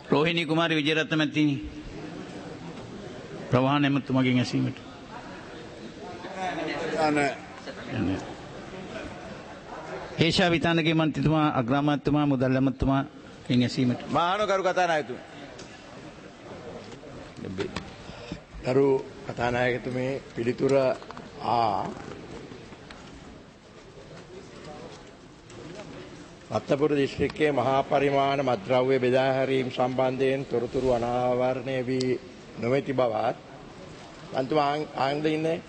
රෝහිණී කුමාරි විජේරත්න මැතිණි ප්‍රවාහන එමතුමාගෙන් ඇසීමට. ඒෂා විතානගේ මන්ත්‍රීතුමා අග්‍රාමාත්‍යතුමා මුදල් ඇමතුමාගෙන් ඇසීමට. මහාන කරු කතානායකතුමා. ගරු කතානායකතුමේ පිළිතුර රත්නපුර දිස්ත්‍රික්කයේ මහා පරිමාණ මත්ද්‍රව්‍ය බෙදා හැරීම සම්බන්ධයෙන් තොරතුරු අනාවරණය වී නොමැති බවත් අන්තිම ආනන්ද ඉන්නේ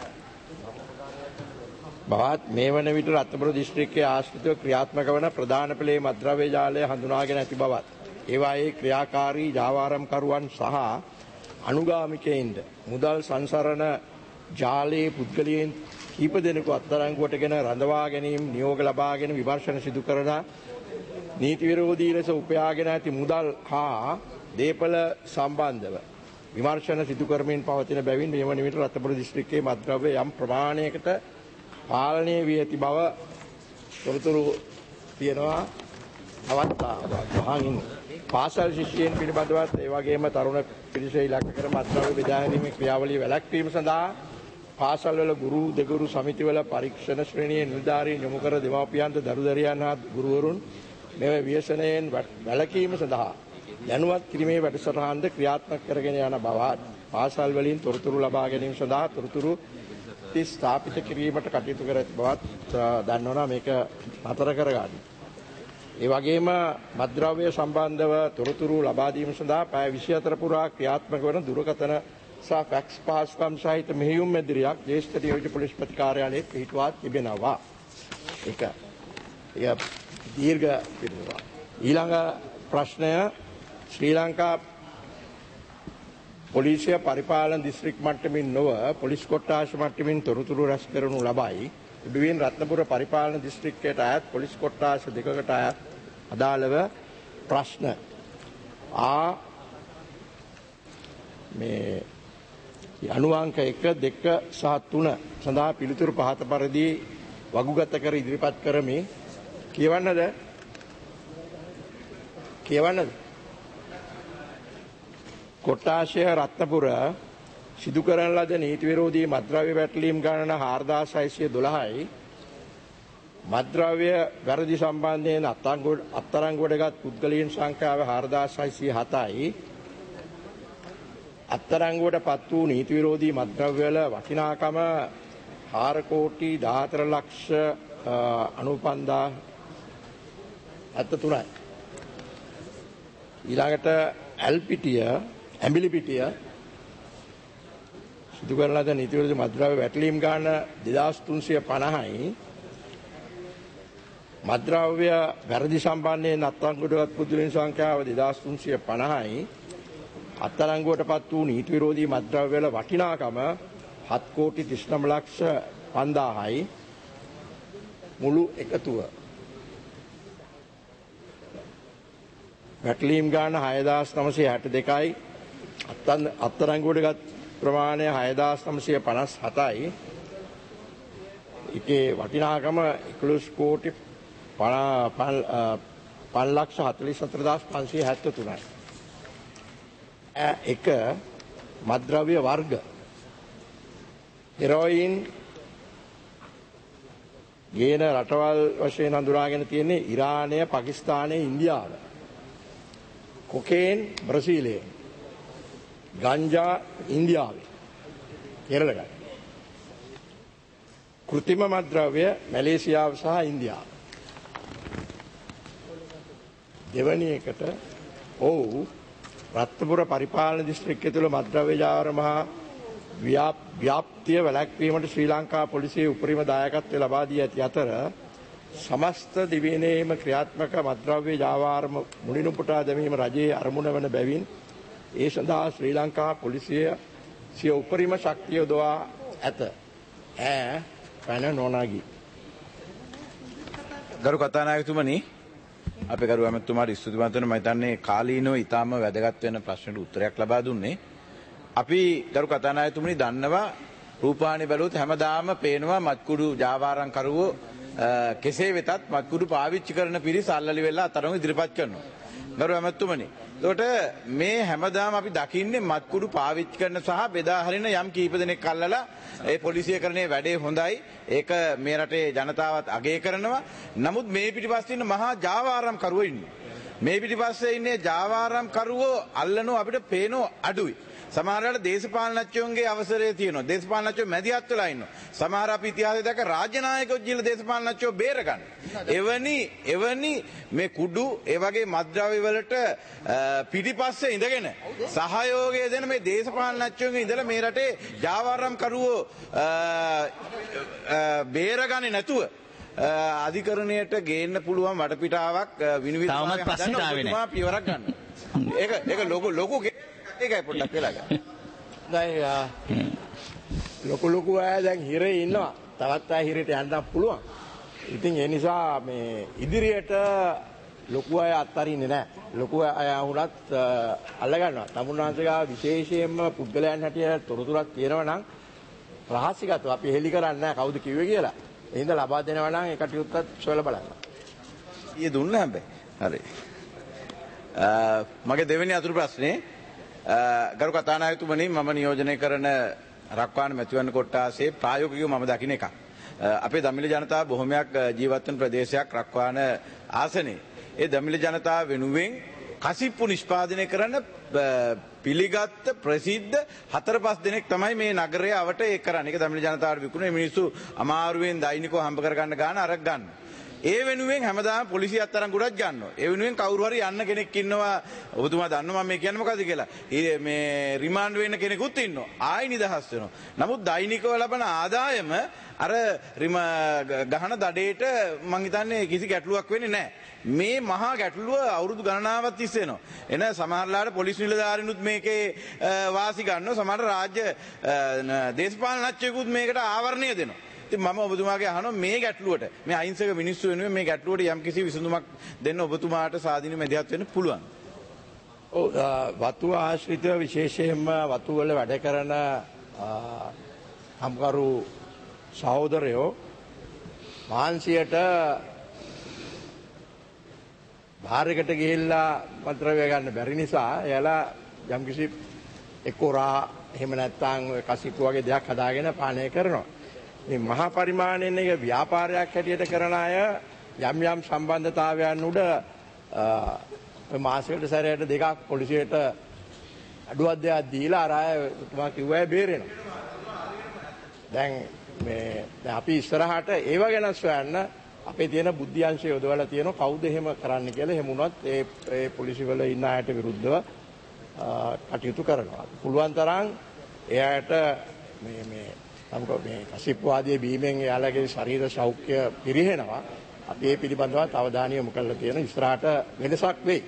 බවත් මේ වන විට රත්නපුර දිස්ත්‍රික්කයේ ආශ්‍රිතව ක්‍රියාත්මක වන ප්‍රධාන පෙළේ මත්ද්‍රව්‍ය ජාලය හඳුනාගෙන ඇති බවත් ඒවායේ ක්‍රියාකාරී ජාවාරම්කරුවන් සහ අනුගාමිකයින්ද මුදල් සංසරණ ජාලයේ පුද්ගලයන් කීප දෙනෙකු අත්අඩංගුවටගෙන රඳවා ගැනීම නියෝග ලබාගෙන විමර්ශන සිදු කරන නීති විරෝධී ලෙස උපයාගෙන ඇති මුදල් හා දේපල සම්බන්ධව විමර්ශන සිදු කරමින් පවතින බැවින් මේ වන විට රත්නපුර දිස්ත්‍රික්කයේ මත්ද්‍රව්‍ය යම් ප්‍රමාණයකට පාලනය වී ඇති බව තොරතුරු තියෙනවා. තවත් පාසල් ශිෂ්‍යයන් පිළිබඳවත් ඒ වගේම තරුණ පිරිස ඉලක්ක කර මත්ද්‍රව්‍ය බෙදා හැරීමේ ක්‍රියාවලිය වැළැක්වීම සඳහා පාසල්වල ගුරු දෙගුරු සමිතිවල පරීක්ෂණ ශ්‍රේණියේ නිලධාරීන් යොමු කර දෙමාපියන්ට දරුදරියන් හා ගුරුවරුන් මෙම ව්‍යසනයෙන් වැළකීම සඳහා දැනුවත් කිරීමේ වැඩසටහනද ක්‍රියාත්මක කරගෙන යන බවත් පාසල් වලින් තොරතුරු ලබා ගැනීම සඳහා තොරතුරු ස්ථාපිත කිරීමට කටයුතු කර ඇති බවත් දන්වනවා. මේක නතර කරගන්න. ඒ වගේම මත්ද්‍රව්‍ය සම්බන්ධව තොරතුරු ලබා දීම සඳහා පැය 24 පුරා ක්‍රියාත්මක වන දුරකථන සහ ෆැක්ස් පහසුකම් සහිත මෙහෙයුම් මැදිරියක් ජ්‍යෙෂ්ඨ නියෝජ්‍ය පොලිස් ප්‍රති කාර්යාලයේ පිහිටුවා තිබෙනවා. ඒක දීර්ඝ පිළිතුරක්. ඊළඟ ප්‍රශ්නය ශ්‍රී ලංකා පොලිසිය පරිපාලන දිස්ත්‍රික් මට්ටමින් නොව පොලිස් කොට්ටාශ මට්ටමින් තොරතුරු රැස් කරනු ලබයි. එබැවින් රත්නපුර පරිපාලන දිස්ත්‍රික්කයට අයත් පොලිස් කොට්ටාශ දෙකකට අයත් අදාළව ප්‍රශ්න මේ අනුවංක 1, 2 සහ 3 සඳහා පිළිතුරු පහත පරිදි වගුගත කර ඉදිරිපත් කරමි. කියවන්නද? කොට්ටාශය රත්නපුර සිදු කරන ලද නීති විරෝධී මත්ද්‍රව්‍ය වැටලීම් ගණන 4612යි. මත්ද්‍රව්‍ය වැරදි සම්බන්ධයෙන් අත්අඩංගුවටගත් පුද්ගලයන් සංඛ්‍යාව 4607යි. අත්අඩංගුවට පත් වූ නීති විරෝධී මත්ද්‍රව්‍ය වල වටිනාකම 4,94,93,73යි. ඊළඟට ඇඹිලි පිටිය සිදු කරන ලද නීති විරෝධී මත්ද්‍රව්‍ය වැටලීම් ගාන 2350යි. මත්ද්‍රව්‍ය වැරදි සම්බන්ධයෙන් අත්අඩංගුවටගත් පුද්ගලයන් සංඛ්‍යාව 2350යි. අත්අඩංගුවට පත් වූ නීති විරෝධී මත්ද්‍රව්‍ය වල වටිනාකම 7,39,50,000යි. මුළු එකතුව වැටලීම් ගාන 6,962යි. අත්අඩංගුවටගත් ප්‍රමාණය 6,957යි. ඒකේ වටිනාකම 11,5,44,573යි. එක මත්ද්‍රව්‍ය වර්ග හෙරෝයින් ගේන රටවල් වශයෙන් හඳුනාගෙන තියෙන්නේ ඉරානය, පාකිස්තානය, ඉන්දියාව. කොකේන් බ්‍රසීලයේ, ගංජා ඉන්දියාවේ, කෙරළගයි. කෘත්‍රිම මත්ද්‍රව්‍ය මැලේසියාව සහ ඉන්දියාව. දෙවැනි එකට රත්නපුර පරිපාලන දිස්ත්‍රික්කය තුළ මත්ද්‍රව්‍ය ජාවාර මහා ව්‍යාප්තිය වැළැක්වීමට ශ්‍රී ලංකා පොලිසිය උපරිම දායකත්වය ලබා දී ඇති අතර සමස්ත දිවයිනේම ක්‍රියාත්මක මත්ද්‍රව්‍ය ජාවාර මුලිනුපුටා දැමීම රජයේ අරමුණ වන බැවින් ඒ සඳහා ශ්‍රී ලංකා පොලිසිය සිය උපරිම ශක්තිය යොදවා ඇත. පැන නොනගී. ගරු කතානායකතුමනි, අපේ ගරු ඇමතුමාට ස්තුතිවන්ත වෙනවා. මම හිතන්නේ කාලීනව ඊටාම වැදගත් වෙන ප්‍රශ්නට උත්තරයක් ලබා දුන්නේ. අපි ගරු කතානායකතුමනි දන්නවා රූපවාහිනිය බැලුවොත් හැමදාම පේනවා මත්කුඩු ජාවාරම් කරුවෝ කෙසේ වෙතත් මත්කුඩු පාවිච්චි කරන පිරිස අල්ලලි වෙලා අතරම ඉදිරිපත් කරනවා. ගරු ඇමතුමනි. එතකොට මේ හැමදාම අපි දකින්නේ මත්කුඩු පාවිච්චි කරන සහ බෙදා හරින යම් කීප දෙනෙක් අල්ලලා ඒ පොලිසිය කරන්නේ වැඩේ හොඳයි. ඒක මේ රටේ ජනතාවත් අගය කරනවා. නමුත් මේ පිටිපස්සේ ඉන්න මහා ජාවාරම් කරුවෝ ඉන්නවා. මේ පිටිපස්සේ ඉන්නේ ජාවාරම් කරුවෝ අල්ලනෝ අපිට පේනෝ අඩුයි. සමහරවිට දේශපාලනඥයන්ගේ අවසරය තියෙනවා. දේශපාලනඥයෝ මැදිහත් වෙලා ඉන්නවා. සමහර අපි ඉතිහාසයේ දැක රාජ්‍ය නායකයෝ ජීල දේශපාලනඥයෝ බේර ගන්න. එවැනි මේ කුඩු ඒ වගේ මත්ද්‍රව්‍ය වලට පිටිපස්සේ ඉඳගෙන සහයෝගය දෙන මේ දේශපාලනඥයන්ගේ ඉඳලා මේ රටේ ජාවාරම් කරුවෝ බේරගන්නේ නැතුව අධිකරණයට ගේන්න පුළුවන් වටපිටාවක් විනිවිදතාවයක් හදන්න පියවරක් ගන්න. ඒක ලොකු ඒකයි පොඩ්ඩක් වෙලා ගන්න. දැන් ලොකු අය දැන් හිරේ ඉන්නවා. තවත් අය හිරේට යන්න පුළුවන්. ඉතින් ඒ නිසා මේ ඉදිරියට ලොකු අය අත්හරින්නේ නැහැ. ලොකු අය වුණත් අල්ල ගන්නවා. තමුන්නාන්සේගා විශේෂයෙන්ම පුද්ගලයන් හැටියට තොරතුරක් තියෙනවා නම් රහසිගතව අපි හෙලි කරන්නේ නැහැ කවුද කිව්වේ කියලා. එහෙනම් ලබා දෙනවා නම් ඒ කටයුත්තත් සොයලා බලන්න. ඊයේ දුන්න හැබැයි. හරි. මගේ දෙවෙනි අතුරු ප්‍රශ්නේ ගරු කතානායකතුමනි මම නියෝජනය කරන රක්වාන මැතිවරණ කොට්ටාසේ ප්‍රායෝගිකව මම දකින්න එකක්. අපේ දමිළ ජනතාව බොහොමයක් ජීවත් වෙන ප්‍රදේශයක් රක්වාන ආසනේ. ඒ දමිළ ජනතාව වෙනුවෙන් කසිප්පු නිෂ්පාදනය කරන පිළිගත් ප්‍රසිද්ධ 4-5 දෙනෙක් තමයි මේ නගරය අවට ඒක කරන්නේ. ඒක දමිළ ජනතාවට විකුණන මිනිස්සු අමාරුවෙන් දෛනිකව හම්බ කරගන්න ගාන අරක් ගන්න. ඒ වෙනුවෙන් හැමදාම පොලිසිය අත්තරන් ගොඩක් ගන්නවා. ඒ වෙනුවෙන් කවුරු හරි යන්න කෙනෙක් ඉන්නවා. ඔබතුමා දන්නවා මම මේ කියන්නේ මොකද්ද කියලා. මේ රිමාන්ඩ් වෙන්න කෙනෙකුත් ඉන්නවා. ආයි නිදහස් වෙනවා. නමුත් දෛනිකව ලබන ආදායම අර ගහන දඩේට මං හිතන්නේ කිසි ගැටලුවක් වෙන්නේ නැහැ. මේ මහා ගැටලුව අවුරුදු ගණනාවක් තිස්සේ එනවා. එන සමහරලාට පොලිස් නිලධාරීනුත් මේකේ වාසි ගන්නවා. සමහර රාජ්‍ය දේශපාලනඥයෙකුත් මේකට ආවරණය දෙනවා. ඉතින් මම ඔබතුමාගේ අහනවා මේ ගැටලුවට මේ අහිංසක මිනිස්සු වෙනුවෙන් මේ ගැටලුවට යම්කිසි විසඳුමක් දෙන්න ඔබතුමාට සාධින මැදිහත් වෙන්න පුළුවන්. ඔව් වතු ආශ්‍රිතව විශේෂයෙන්ම වතු වල වැඩ කරන හම්කරු සහෝදරයෝ මාන්සියට භාරයකට ගිහිල්ලා පත්‍රව්‍ය ගන්න බැරි නිසා එයාලා යම්කිසි එක්කෝරා එහෙම නැත්නම් කසිප්පු වගේ දෙයක් හදාගෙන පානය කරනවා. මේ මහා පරිමාණයෙන් එක ව්‍යාපාරයක් හැටියට කරන අය යම් සම්බන්ධතාවයන් උඩ මාසෙකට සැරයට දෙකක් පොලිසියට අඩුවක් දෙයක් දීලා අර අය තුමා කිව්වා බේරෙනවා. දැන් අපි ඉස්සරහට ඒව ගැන සොයන්න අපේ තියෙන බුද්ධි අංශය යොදවලා තියෙනවා කවුද එහෙම කරන්න කියලා. එහෙම වුණත් ඒ පොලිසිවල ඉන්න අයට විරුද්ධව කටයුතු කරනවා. පුළුවන් තරම් එයාට මේ කසිප්පු ආදී බීමෙන් එයාලගේ ශරීර සෞඛ්‍ය පිරිහෙනවා. අපි ඒ පිළිබඳව අවධානය යොමු කරලා තියෙන ඉස්සරහට වෙනසක් වෙයි.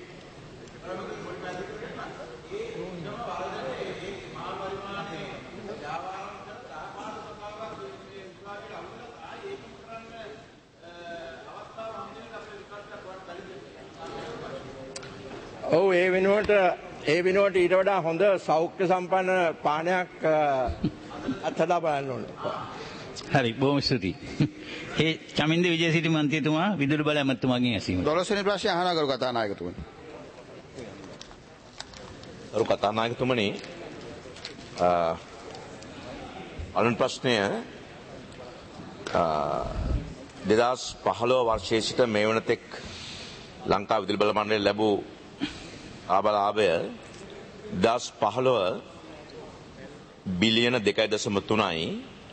ඔව් ඒ වෙනුවට ඊට වඩා හොඳ සෞඛ්‍ය සම්පන්න පානයක් අත්හදා බලන්න ඕනේ. හරි බොහොම ස්තුතියි. චමින්ද විජේසිරි මන්ත්‍රීතුමා විදුලි බල ඇමතුමාගෙන් ඇසීමට. 12 වෙනි ප්‍රශ්නය අහනවා ගරු කතානායකතුමනි. ගරු කතානායකතුමනි අනුන් ප්‍රශ්නය 2015 වර්ෂයේ සිට මේ වනතෙක් ලංකා විදුලි බල මණ්ඩලය ලැබූ ආබලාභය 2015 බිලියන 2.3යි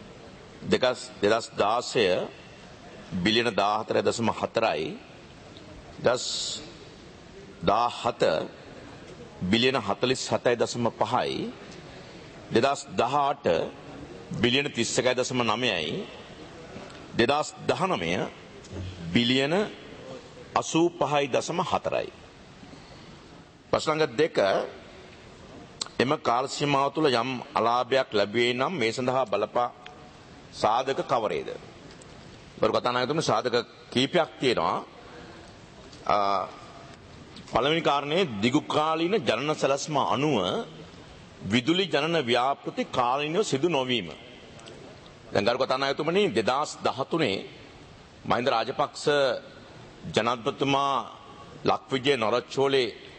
2016 බිලියන 14.4යි 2017 බිලියන 47.5යි 2018 බිලියන 31.9යි 2019 බිලියන 85.4යි. ප්‍රශ්න දෙක එම කාල සීමාව තුළ යම් අලාභයක් ලැබුවේ නම් මේ සඳහා බලපා සාධක කවරේද? බරු කතානායකතුමනි සාධක කීපයක් තියෙනවා. පළවෙනි කාරණේ දිගුකාලීන ජනන සැලැස්ම අනුව විදුලි ජනන ව්‍යාපෘති කාලීනව සිදු නොවීම. දැන් ගරු කතානායකතුමනි 2013 මහින්ද රාජපක්ෂ ජනාධිපතිතුමා ලක්විජය නොරච්චෝලේ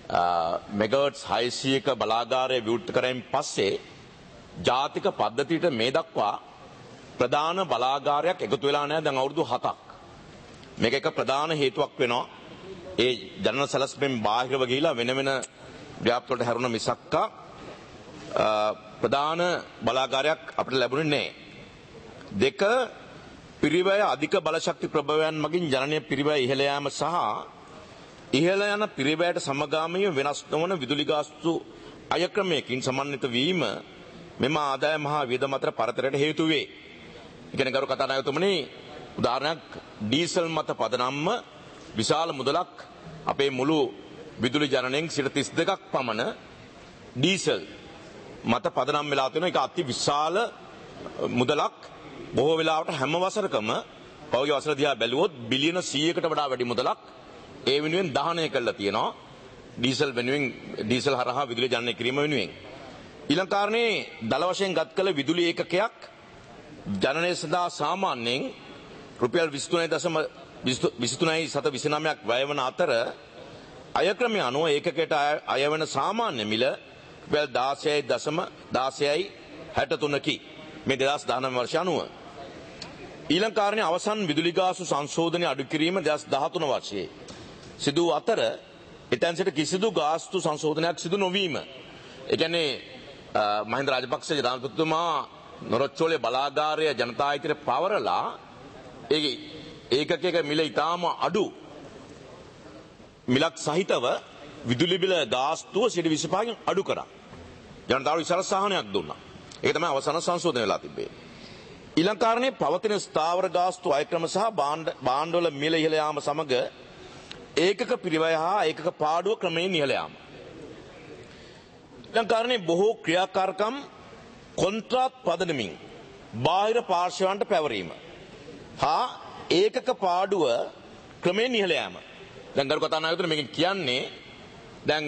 මෙගාහර්ට්ස් 600ක බලාගාරය විවෘත කරමින් පස්සේ ජාතික පද්ධතියට මේ දක්වා ප්‍රධාන බලාගාරයක් එකතු වෙලා නැහැ දැන් අවුරුදු 7ක්. මේක එක ප්‍රධාන හේතුවක් වෙනවා. ඒ ජනන සැලැස්මෙන් බාහිරව ගිහිලා වෙන වෙන ව්‍යාප්ත වලට හැරුණ මිසක්කා ප්‍රධාන බලාගාරයක් අපිට ලැබුණේ නැහැ. දෙක පිරිවැය අධික බලශක්ති ප්‍රභවයන් මගින් ජනනය පිරිවැය ඉහළ යාම සහ ඉහළ යන පිරිවැයට සමගාමීව වෙනස් නොවන විදුලි ගාස්තු අය ක්‍රමයකින් සමන්විත වීම මෙම ආදායම මහා වියදම අතර පරතරයට හේතු වේ. ඒ කියන්නේ ගරු කතානායකතුමනි උදාහරණයක් ඩීසල් මත පදනම්ම විශාල මුදලක් අපේ මුළු විදුලි ජනනයෙන් 32%ක් පමණ ඩීසල් මත පදනම් වෙලා තියෙන එක අති විශාල මුදලක්. බොහෝ වෙලාවට හැම වසරකම පෞද්ගලික වසර දිහා බැලුවොත් බිලියන 100කට වඩා වැඩි මුදලක් ඒ වෙනුවෙන් දහනය කරලා තියෙනවා. ඩීසල් වෙනුවෙන් ඩීසල් හරහා විදුලි ජනනය කිරීම වෙනුවෙන්. ඊළඟ කාරණේ දල වශයෙන් ගත් කළ විදුලි ඒකකයක් ජනනය සඳහා සාමාන්‍යයෙන් රුපියල් 23.29ක් වැය වන අතර අය ක්‍රමය අනුව ඒකකයට අය වන සාමාන්‍ය මිල රුපියල් 16.63කි. මේ 2019 වර්ෂය අනුව. ඊළඟ කාරණේ අවසන් විදුලි ගාස්තු සංශෝධනය අඩු කිරීම 2013 වර්ෂයේ සිදු අතර එතැන් සිට කිසිදු ගාස්තු සංශෝධනයක් සිදු නොවීම. ඒ කියන්නේ මහින්ද රාජපක්ෂ ජනාධිපතිතුමා නොරොච්චෝලේ බලාගාරය ජනතා අයිතියට පවරලා ඒකකයක මිල ඉතාම අඩු මිලක් සහිතව විදුලි බිල ගාස්තුව 25%කින් අඩු කරා. ජනතාවට විශාල සහනයක් දුන්නා. ඒක තමයි අවසාන සංශෝධනය වෙලා තිබේ. ඊළඟ කාරණේ පවතින ස්ථාවර ගාස්තු අයක්‍රම සහ භාණ්ඩවල මිල ඉහළ යාම සමග ඒකක පිරිවැය හා ඒකක පාඩුව ක්‍රමයෙන් ඉහළ යාම. ඊළඟ කාරණේ බොහෝ ක්‍රියාකාරකම් කොන්ත්‍රාත් පදනමින් බාහිර පාර්ශවයන්ට පැවරීම හා ඒකක පාඩුව ක්‍රමයෙන් ඉහළ යාම. දැන් ගරු කතානායකතුමා මේක කියන්නේ දැන්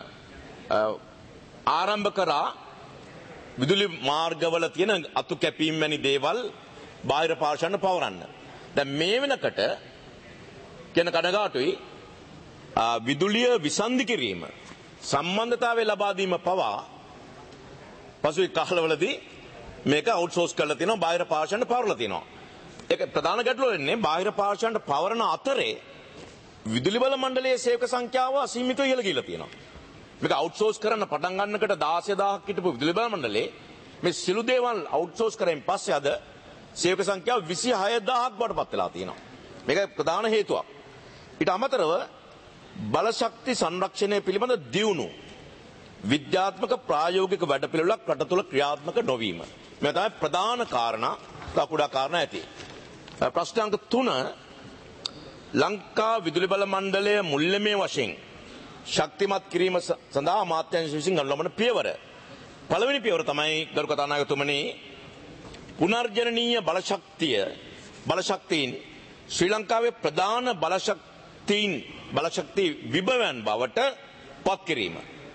ආරම්භ කරා විදුලි මාර්ගවල තියෙන අතු කැපීම් වැනි දේවල් බාහිර පාර්ශවයන්ට පවරන්න. දැන් මේ වෙනකොට කියන කඩගාටුයි විදුලිය විසන්ධි කිරීම සම්බන්ධතාවය ලබා දීම පවා පසුගිය කාලවලදී මේක අවුට්සෝස් කරලා තියෙනවා බාහිර පාර්ශවයන්ට පවරලා තියෙනවා. ඒක ප්‍රධාන ගැටලුව වෙන්නේ බාහිර පාර්ශවයන්ට පවරන අතරේ විදුලි බල මණ්ඩලයේ සේවක සංඛ්‍යාව අසීමිතව ඉහළ ගිහිලා තියෙනවා. මේක අවුට්සෝස් කරන්න පටන් ගන්නකොට 16000ක් හිටපු විදුලි බල මණ්ඩලයේ මේ සිළු දේවල් අවුට්සෝස් කරමින් පස්සේ අද සේවක සංඛ්‍යාව 26000ක් බවට පත් වෙලා තියෙනවා. මේක ප්‍රධාන හේතුවක්. ඊට අමතරව බලශක්ති සංරක්ෂණය පිළිබඳ දියුණු විද්‍යාත්මක ප්‍රායෝගික වැඩපිළිවෙලක් රට තුළ ක්‍රියාත්මක නොවීම. මේ තමයි ප්‍රධාන කාරණා. කුඩා කාරණා ඇති. ප්‍රශ්න අංක 3 ලංකා විදුලි බල මණ්ඩලය මුල්‍යමය වශයෙන් ශක්තිමත් කිරීම සඳහා අමාත්‍යාංශ විසින් ගනු ලබන පියවර. පළවෙනි පියවර තමයි ගරු කතානායකතුමනි පුනර්ජනනීය බලශක්තීන් ශ්‍රී ලංකාවේ ප්‍රධාන බලශක්ති විභවයන් බවට පත් කිරීම.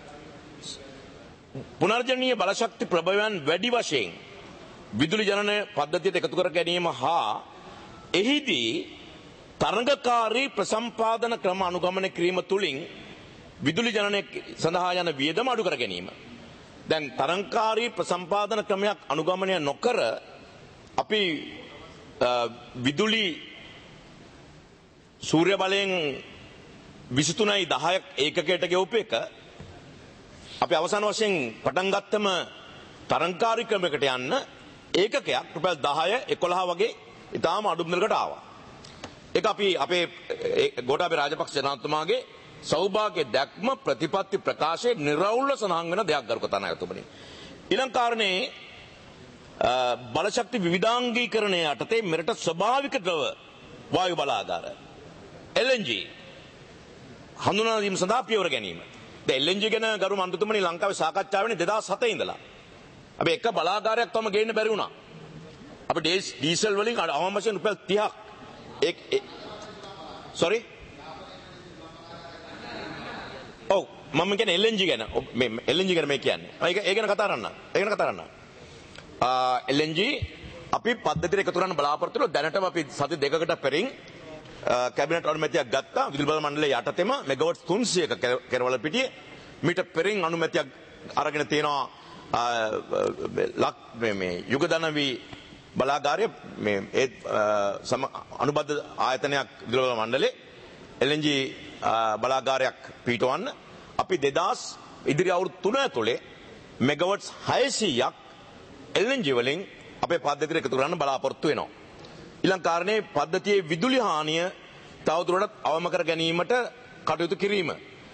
පුනර්ජනනීය බලශක්ති ප්‍රභවයන් වැඩි වශයෙන් විදුලි ජනන පද්ධතියට එකතු කර ගැනීම හා එහිදී තරඟකාරී ප්‍රසම්පාදන ක්‍රම අනුගමනය කිරීම තුළින් විදුලි ජනනය සඳහා යන වියදම අඩු කර ගැනීම. දැන් තරංකාරී ප්‍රසම්පාදන ක්‍රමයක් අනුගමනය නොකර අපි විදුලි සූර්ය බලයෙන් 23.10 ඒකකයට ගෙවපු එක අපි අවසාන වශයෙන් පටන් ගත්තම තරංකාරී ක්‍රමයකට යන්න ඒකකයක් රුපියල් 10 11 වගේ ඉතාම අඩු මිලකට ආවා. ඒක අපි අපේ ගෝඨාභය රාජපක්ෂ ජනාධිපතිතුමාගේ සෞභාග්‍ය දැක්ම ප්‍රතිපත්ති ප්‍රකාශයේ නිර්වෘල්ව සඳහන් වෙන දෙයක් ගරු කතානායකතුමනි. ඊළඟ කාරණේ බලශක්ති විවිධාංගීකරණය යටතේ මෙරට ස්වභාවික ද්‍රව වායු බලාගාර LNG හඳුනා ගැනීම සඳහා පියවර ගැනීම. දැන් LNG ගැන ගරු මන්ත්‍රීතුමනි ලංකාවේ සාකච්ඡා වෙන්නේ 2007 ඉඳලා. අපි එක බලාගාරයක් තම ගේන්න බැරි වුණා. අපි ඩීසල් වලින් අවම වශයෙන් රුපියල් 30ක් sorry ඔව් මම කියන්නේ LNG ගැන මේ LNG ගැන මේ කියන්නේ. ඒක ගැන කතා කරන්න. LNG අපි පද්ධතියට එකතු කරන්න බලාපොරොත්තු වෙනවා. දැනටම අපි සති දෙකකට පෙරින් කැබිනට් අනුමැතියක් ගත්තා විදුලි බල මණ්ඩලයේ යටතේම මෙගාවට් 300ක කෙරවල පිටියේ මීට පෙරින් අනුමැතියක් අරගෙන තියෙනවා මේ යුගදනවි බලාගාරය මේ ඒ අනුබද්ධ ආයතනයක් විදුලි බල මණ්ඩලයේ LNG බලාගාරයක් පිටවන්න අපි 2000 ඉදිරි අවුරුදු 3 ඇතුලේ මෙගාවට්ස් 600ක් LNG වලින් අපේ පද්ධතියට එකතු කරන්න බලාපොරොත්තු වෙනවා. ඊළඟ කාරණේ පද්ධතියේ විදුලි හානිය තවදුරටත් අවම කර ගැනීමට කටයුතු කිරීම.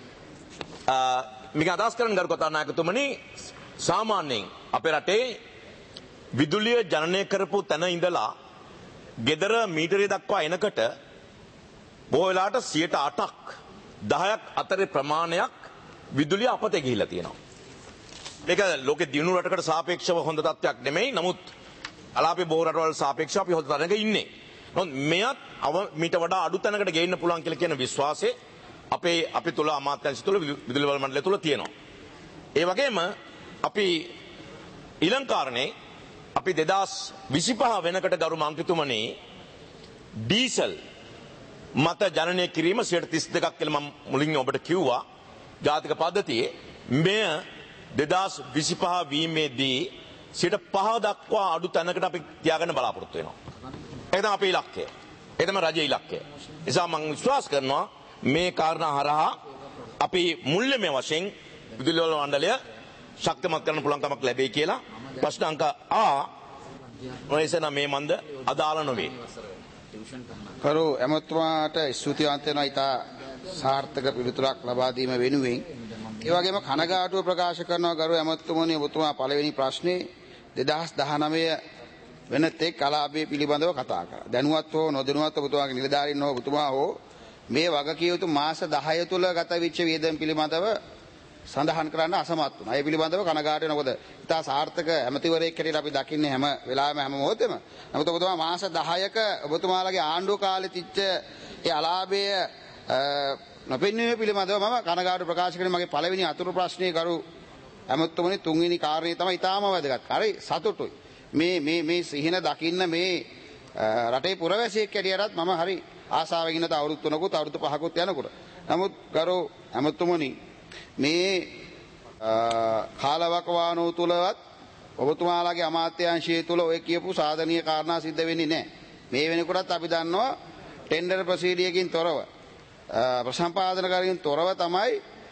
මේක අදහස් කරන ගරු කතානායකතුමනි සාමාන්‍යයෙන් අපේ රටේ විදුලිය ජනනය කරපු තැන ඉඳලා ගෙදර මීටරය දක්වා එනකට බොහෝ වෙලාවට 8%ක් 10ක් අතරේ ප්‍රමාණයක් විදුලිය අපතේ ගිහිලා තියෙනවා. මේක ලෝකෙ දියුණු රටකට සාපේක්ෂව හොඳ තත්ත්වයක් නෙමෙයි. නමුත් අලාපේ බොහෝ රටවල් සාපේක්ෂව අපි හොඳ තැනක ඉන්නේ. නමුත් මෙයත් මීට වඩා අඩු තැනකට ගේන්න පුළුවන් කියලා කියන විශ්වාසය අපි තුල අමාත්‍යාංශ තුල විදුලි බල මණ්ඩලය තුල තියෙනවා. ඒ වගේම අපි ඊළඟ කාරණේ අපි 2025 වෙනකට ගරු මන්ත්‍රීතුමනි ඩීසල් මත ජනනය කිරීම 32ක් කියලා මම මුලින් ඔබට කිව්වා ජාතික පද්ධතියේ මෙය 2025 වීමේදී 5% දක්වා අඩු තැනකට අපි තියාගන්න බලාපොරොත්තු වෙනවා. ඒක තමයි අපේ ඉලක්කය. ඒක තමයි රජයේ ඉලක්කය. නිසා මම විශ්වාස කරනවා මේ කාරණා හරහා අපි මුල්‍යමය වශයෙන් විදුලි බල මණ්ඩලය ශක්තිමත් කරන්න පුළුවන් කමක් ලැබෙයි කියලා. ප්‍රශ්න අංක ආ නොයසන මේ මන්ද අදාළ නොවේ. කරු ඇමතුමාට ස්තුතිවන්ත වෙනවා ඉතා සාර්ථක පිළිතුරක් ලබා දීම වෙනුවෙන්. ඒ වගේම කනගාටුව ප්‍රකාශ කරනවා ගරු ඇමතුමනි ඔබතුමා පළවෙනි ප්‍රශ්නේ 2019 වෙනතෙක් කලාපයේ පිළිබඳව කතා කරා. දැනුවත් හෝ නොදැනුවත් ඔබතුමාගේ නිලධාරීන් හෝ ඔබතුමා හෝ මේ වගකිය යුතු මාස 10 තුල ගත වෙච්ච වියදම් පිළිබඳව සඳහන් කරන්න අසමත් වුණා. ඒ පිළිබඳව කනගාටු වෙනවා. මොකද ඉතා සාර්ථක ඇමතිවරයෙක් හැටියට අපි දකින්නේ හැම වෙලාවෙම හැම මොහොතෙම. නමුත් ඔබතුමා මාස 10ක ඔබතුමාලගේ ආණ්ඩුව කාලේ තිච්ච ඒ අලාභය නොපෙන්වීම පිළිබඳව මම කනගාටු ප්‍රකාශ කරන මගේ පළවෙනි අතුරු ප්‍රශ්නේ කරු ඇමතුමනි තුන්වෙනි කාරණේ තමයි ඉතාම වැදගත්. හරි සතුටුයි. මේ සිහින දකින්න මේ රටේ පුරවැසියෙක් හැටියටත් මම හරි ආසාවෙන් ඉන්න අවුරුදු 3කුත් අවුරුදු 5කුත් යනකොට. නමුත් ගරු ඇමතුමනි මේ කාලවකවානුව තුලවත් ඔබතුමාලාගේ අමාත්‍යාංශය තුල ඔය කියපු සාධනීය කාරණා සිද්ධ වෙන්නේ නැහැ. මේ වෙනකොටත් අපි දන්නවා ටෙන්ඩර් ප්‍රොසීඩියකින් තොරව ප්‍රසම්පාදනකාරකින් තොරව තමයි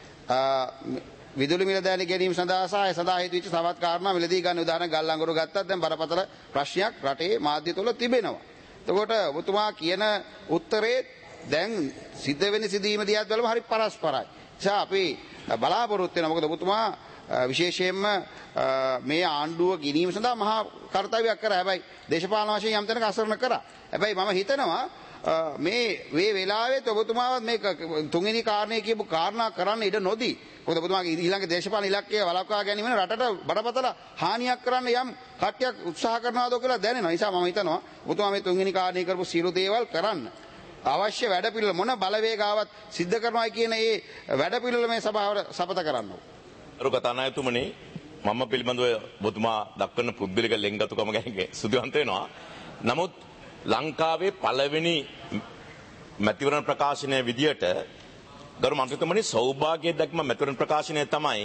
විදුලි මිල දැන ගැනීම සඳහා සහ ඒ සඳහා හේතු වෙච්ච තවත් කාරණා මිලදී ගන්න උදාහරණ ගල් අඟුරු ගත්තත් දැන් බරපතල ප්‍රශ්නයක් රටේ මාධ්‍ය තුල තිබෙනවා. එතකොට ඔබතුමා කියන උත්තරේ දැන් සිද්ධ වෙන සිදුවීම දිහාත් බලමු හරි පරස්පරයි. නිසා අපි බලාපොරොත්තු වෙනවා. මොකද ඔබතුමා විශේෂයෙන්ම මේ ආණ්ඩුව ගිනීම සඳහා මහා කර්තව්‍යයක් කරා. හැබැයි දේශපාලන වශයෙන් යම් තැනක අසරණ කරා. හැබැයි මම හිතනවා මේ වෙලාවෙත් ඔබතුමාවත් මේ තුන්වෙනි කාරණේ කියපු කාරණා කරන්න ඉඩ නොදී. මොකද ඔබතුමාගේ ඊළඟ දේශපාලන ඉලක්කය වළක්වා ගැනීම රටට බරපතල හානියක් කරන්න යම් කට්ටියක් උත්සාහ කරනවාද කියලා දැනෙනවා. නිසා මම හිතනවා ඔබතුමා මේ තුන්වෙනි කාරණේ කරපු සියලු දේවල් කරන්න අවශ්‍ය වැඩපිළිවෙල මොන බලවේගාවත් සිද්ධ කරනවා කියන ඒ වැඩපිළිවෙල මේ සභාවට සපත කරන්න ඕන. අර කතානායකතුමනි මම පිළිබඳව ඔබතුමා දක්වන පුද්ගලික ලෙන්ගතුකම ගැන සුදුවන්ත වෙනවා. නමුත් ලංකාවේ පළවෙනි මැතිවරණ ප්‍රකාශනය විදියට ගරු මන්ත්‍රීතුමනි සෞභාග්‍ය දක්ම මැතිවරණ ප්‍රකාශනය තමයි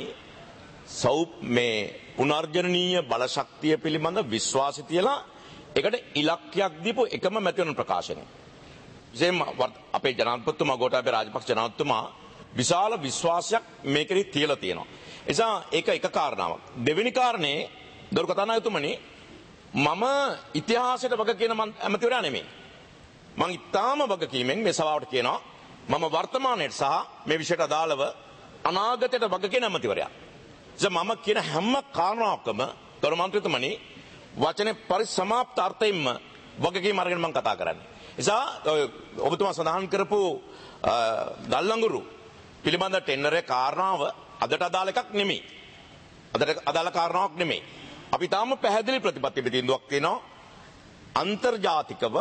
මේ පුනර්ජනනීය බලශක්තිය පිළිබඳ විශ්වාසය තියලා ඒකට ඉලක්කයක් දීපු එකම මැතිවරණ ප්‍රකාශනය. විශේෂයෙන්ම අපේ ජනාධිපතිතුමා ගෝඨාභය රාජපක්ෂ ජනාධිපතිතුමා විශාල විශ්වාසයක් මේකෙදි තියලා තියෙනවා. එසා ඒක එක කාරණාවක්. දෙවෙනි කාරණේ ගරු කතානායකතුමනි මම ඉතිහාසයට වග කියන ඇමතිවරයා නෙමෙයි. මම ඉතාම වගකීමෙන් මේ සභාවට කියනවා මම වර්තමානයේ සහ මේ විෂයට අදාළව අනාගතයට වග කියන ඇමතිවරයා. මම කියන හැම කාරණාවකම ගරු මන්ත්‍රීතුමනි වචනේ පරිසමාප්ත අර්ථයෙන්ම වගකීම අරගෙන මම කතා කරන්නේ. නිසා ඔබතුමා සඳහන් කරපු ගල්ලංගුරු පිළිබඳ ටෙන්ඩරේ කාරණාව අදට අදාළ එකක් නෙමෙයි. අදට අදාළ කාරණාවක් නෙමෙයි. අපි තාම පැහැදිලි ප්‍රතිපත්ති බිඳුවක් තියෙනවා. අන්තර්ජාතිකව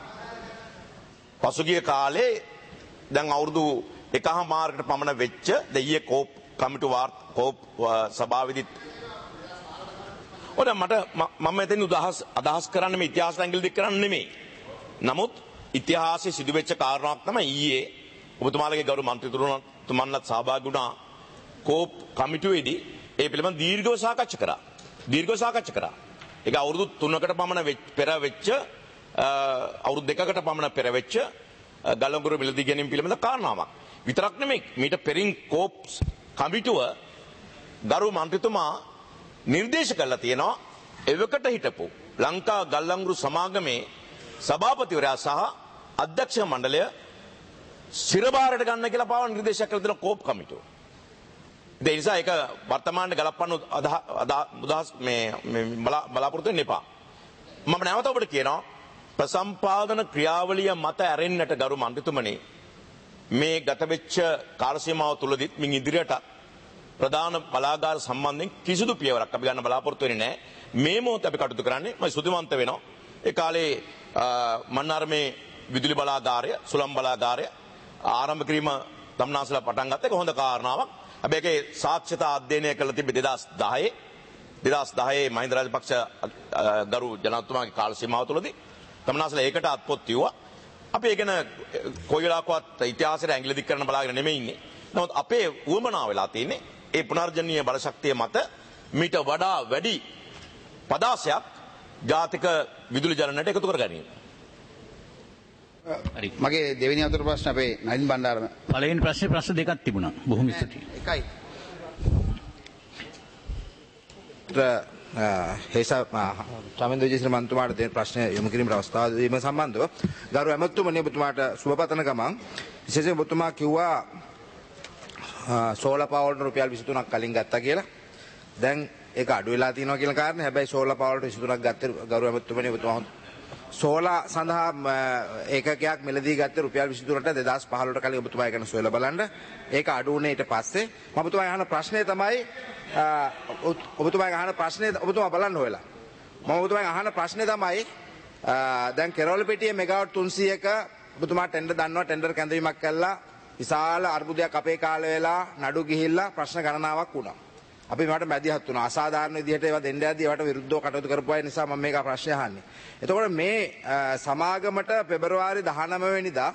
පසුගිය කාලේ දැන් අවුරුදු 1.5 පමණ වෙච්ච දෙයියේ කෝප් කමිටු කෝප් සභාවේදීත් මට මම එතන අදහස් කරන්නේ මේ ඉතිහාස ඇඟිලි දික් කරන්නේ නෙමෙයි. නමුත් ඉතිහාසයේ සිදුවෙච්ච කාරණාවක් තමයි ඊයේ ඔබතුමාලගේ ගෞරව මන්ත්‍රීතුමන්ලත් සහභාගී වුණා කෝප් කමිටුවේදී ඒ පිළිබඳ දීර්ඝව සාකච්ඡා කරා. ඒක අවුරුදු 3කට පමණ පෙර වෙච්ච අවුරුදු 2කට පමණ පෙර වෙච්ච ගල්අඟුරු මිලදී ගැනීම පිළිබඳ කාරණාවක්. විතරක් නෙමෙයි මීට පෙරින් කෝප්ස් කමිටුව ගරු මන්ත්‍රීතුමා නිර්දේශ කළා තියෙනවා එවකට හිටපු ලංකා ගල්අඟුරු සමාගමේ සභාපතිවරයා සහ අධ්‍යක්ෂ මණ්ඩලය සිරබාරයට ගන්න කියලා පාව නිර්දේශයක් කළ දෙන කෝප් කමිටුව. ඒ නිසා ඒක වර්තමානයේ ගලපන්න අදහස් මේ බලාපොරොත්තු වෙන්න එපා. මම නැවත ඔබට කියනවා ප්‍රසම්පාදන ක්‍රියාවලිය මත ඇරෙන්නට ගරු මන්ත්‍රීතුමනි මේ ගත වෙච්ච කාල සීමාව තුලදීත් මින් ඉදිරියට ප්‍රධාන බලාගාර සම්බන්ධයෙන් කිසිදු පියවරක් අපි ගන්න බලාපොරොත්තු වෙන්නේ නැහැ. මේ මොහොතේ අපි කටයුතු කරන්නේ මම සුදුමන්ත වෙනවා. ඒ කාලේ මන්නාරමේ විදුලි බලාගාරය, සුළං බලාගාරය ආරම්භ කිරීම තමනාසලා පටන් ගත්ත එක හොඳ කාරණාවක්. හැබැයි ඒකේ සාක්ෂරතා අධ්‍යයනය කළ තිබෙ 2010 මහින්ද රාජපක්ෂ ගරු ජනාධිපතිතුමාගේ කාල සීමාව තුළදී තමනාසලා ඒකට අත්පොත් තියුවා. අපි ඒ ගැන කොයි වෙලාවකවත් ඉතිහාසයට ඇඟිලි දික් කරන්න බලාගෙන නෙමෙයි ඉන්නේ. නමුත් අපේ උවමනාව වෙලා තියෙන්නේ ඒ පුනර්ජනනීය බලශක්තිය මත මීට වඩා වැඩි පදාසයක් ජාතික විදුලි ජනනයට එකතු කර ගැනීම. මගේ දෙවෙනි අතර ප්‍රශ්න අපේ නලින් බණ්ඩාරම. පළවෙනි ප්‍රශ්න දෙකක් තිබුණා. බොහොම ස්තුතියි. එකයි. චමින්ද විජේසිරි මන්තුමාට දෙන ප්‍රශ්න යොමු කිරීමේ අවස්ථාව දීම සම්බන්ධව ගරු ඇමතුමනි ඔබතුමාට සුබපතන ගමන් විශේෂයෙන් ඔබතුමා කිව්වා සෝලා පවර්ට රුපියල් 23ක් කලින් ගත්තා කියලා. දැන් ඒක අඩු වෙලා තියෙනවා කියන කාරණේ. හැබැයි සෝලා පවර්ට 23ක් ගත්තේ ගරු ඇමතුමනි ඔබතුමා සෝලා සඳහා ඒකකයක් මිලදී ගත්තේ රුපියල් 23ට 2015ට කලින් ඔබතුමා ගැන සොයලා බලන්න. ඒක අඩු වුණේ ඊට පස්සේ. මම ඔබතුමා අහන ප්‍රශ්නේ තමයි ඔබතුමා බලන්න හොයලා. මම ඔබතුමා අහන ප්‍රශ්නේ තමයි දැන් කෙරවල පෙට්ටියේ මෙගාවට් 300ක ඔබතුමා ටෙන්ඩර් දන්නවා ටෙන්ඩර් කැඳවීමක් කළා. විශාල අර්බුදයක් අපේ කාලේ වෙලා නඩු ගිහිල්ලා ප්‍රශ්න ගණනාවක් වුණා. අපි මට මැදිහත් වුණා. අසාධාරණ විදිහට ඒවා දෙන්න යද්දී ඒවට විරුද්ධව කටයුතු කරපු අය නිසා මම මේක ප්‍රශ්නය අහන්නේ. එතකොට මේ සමාගමට පෙබරවාරි 19 වෙනිදා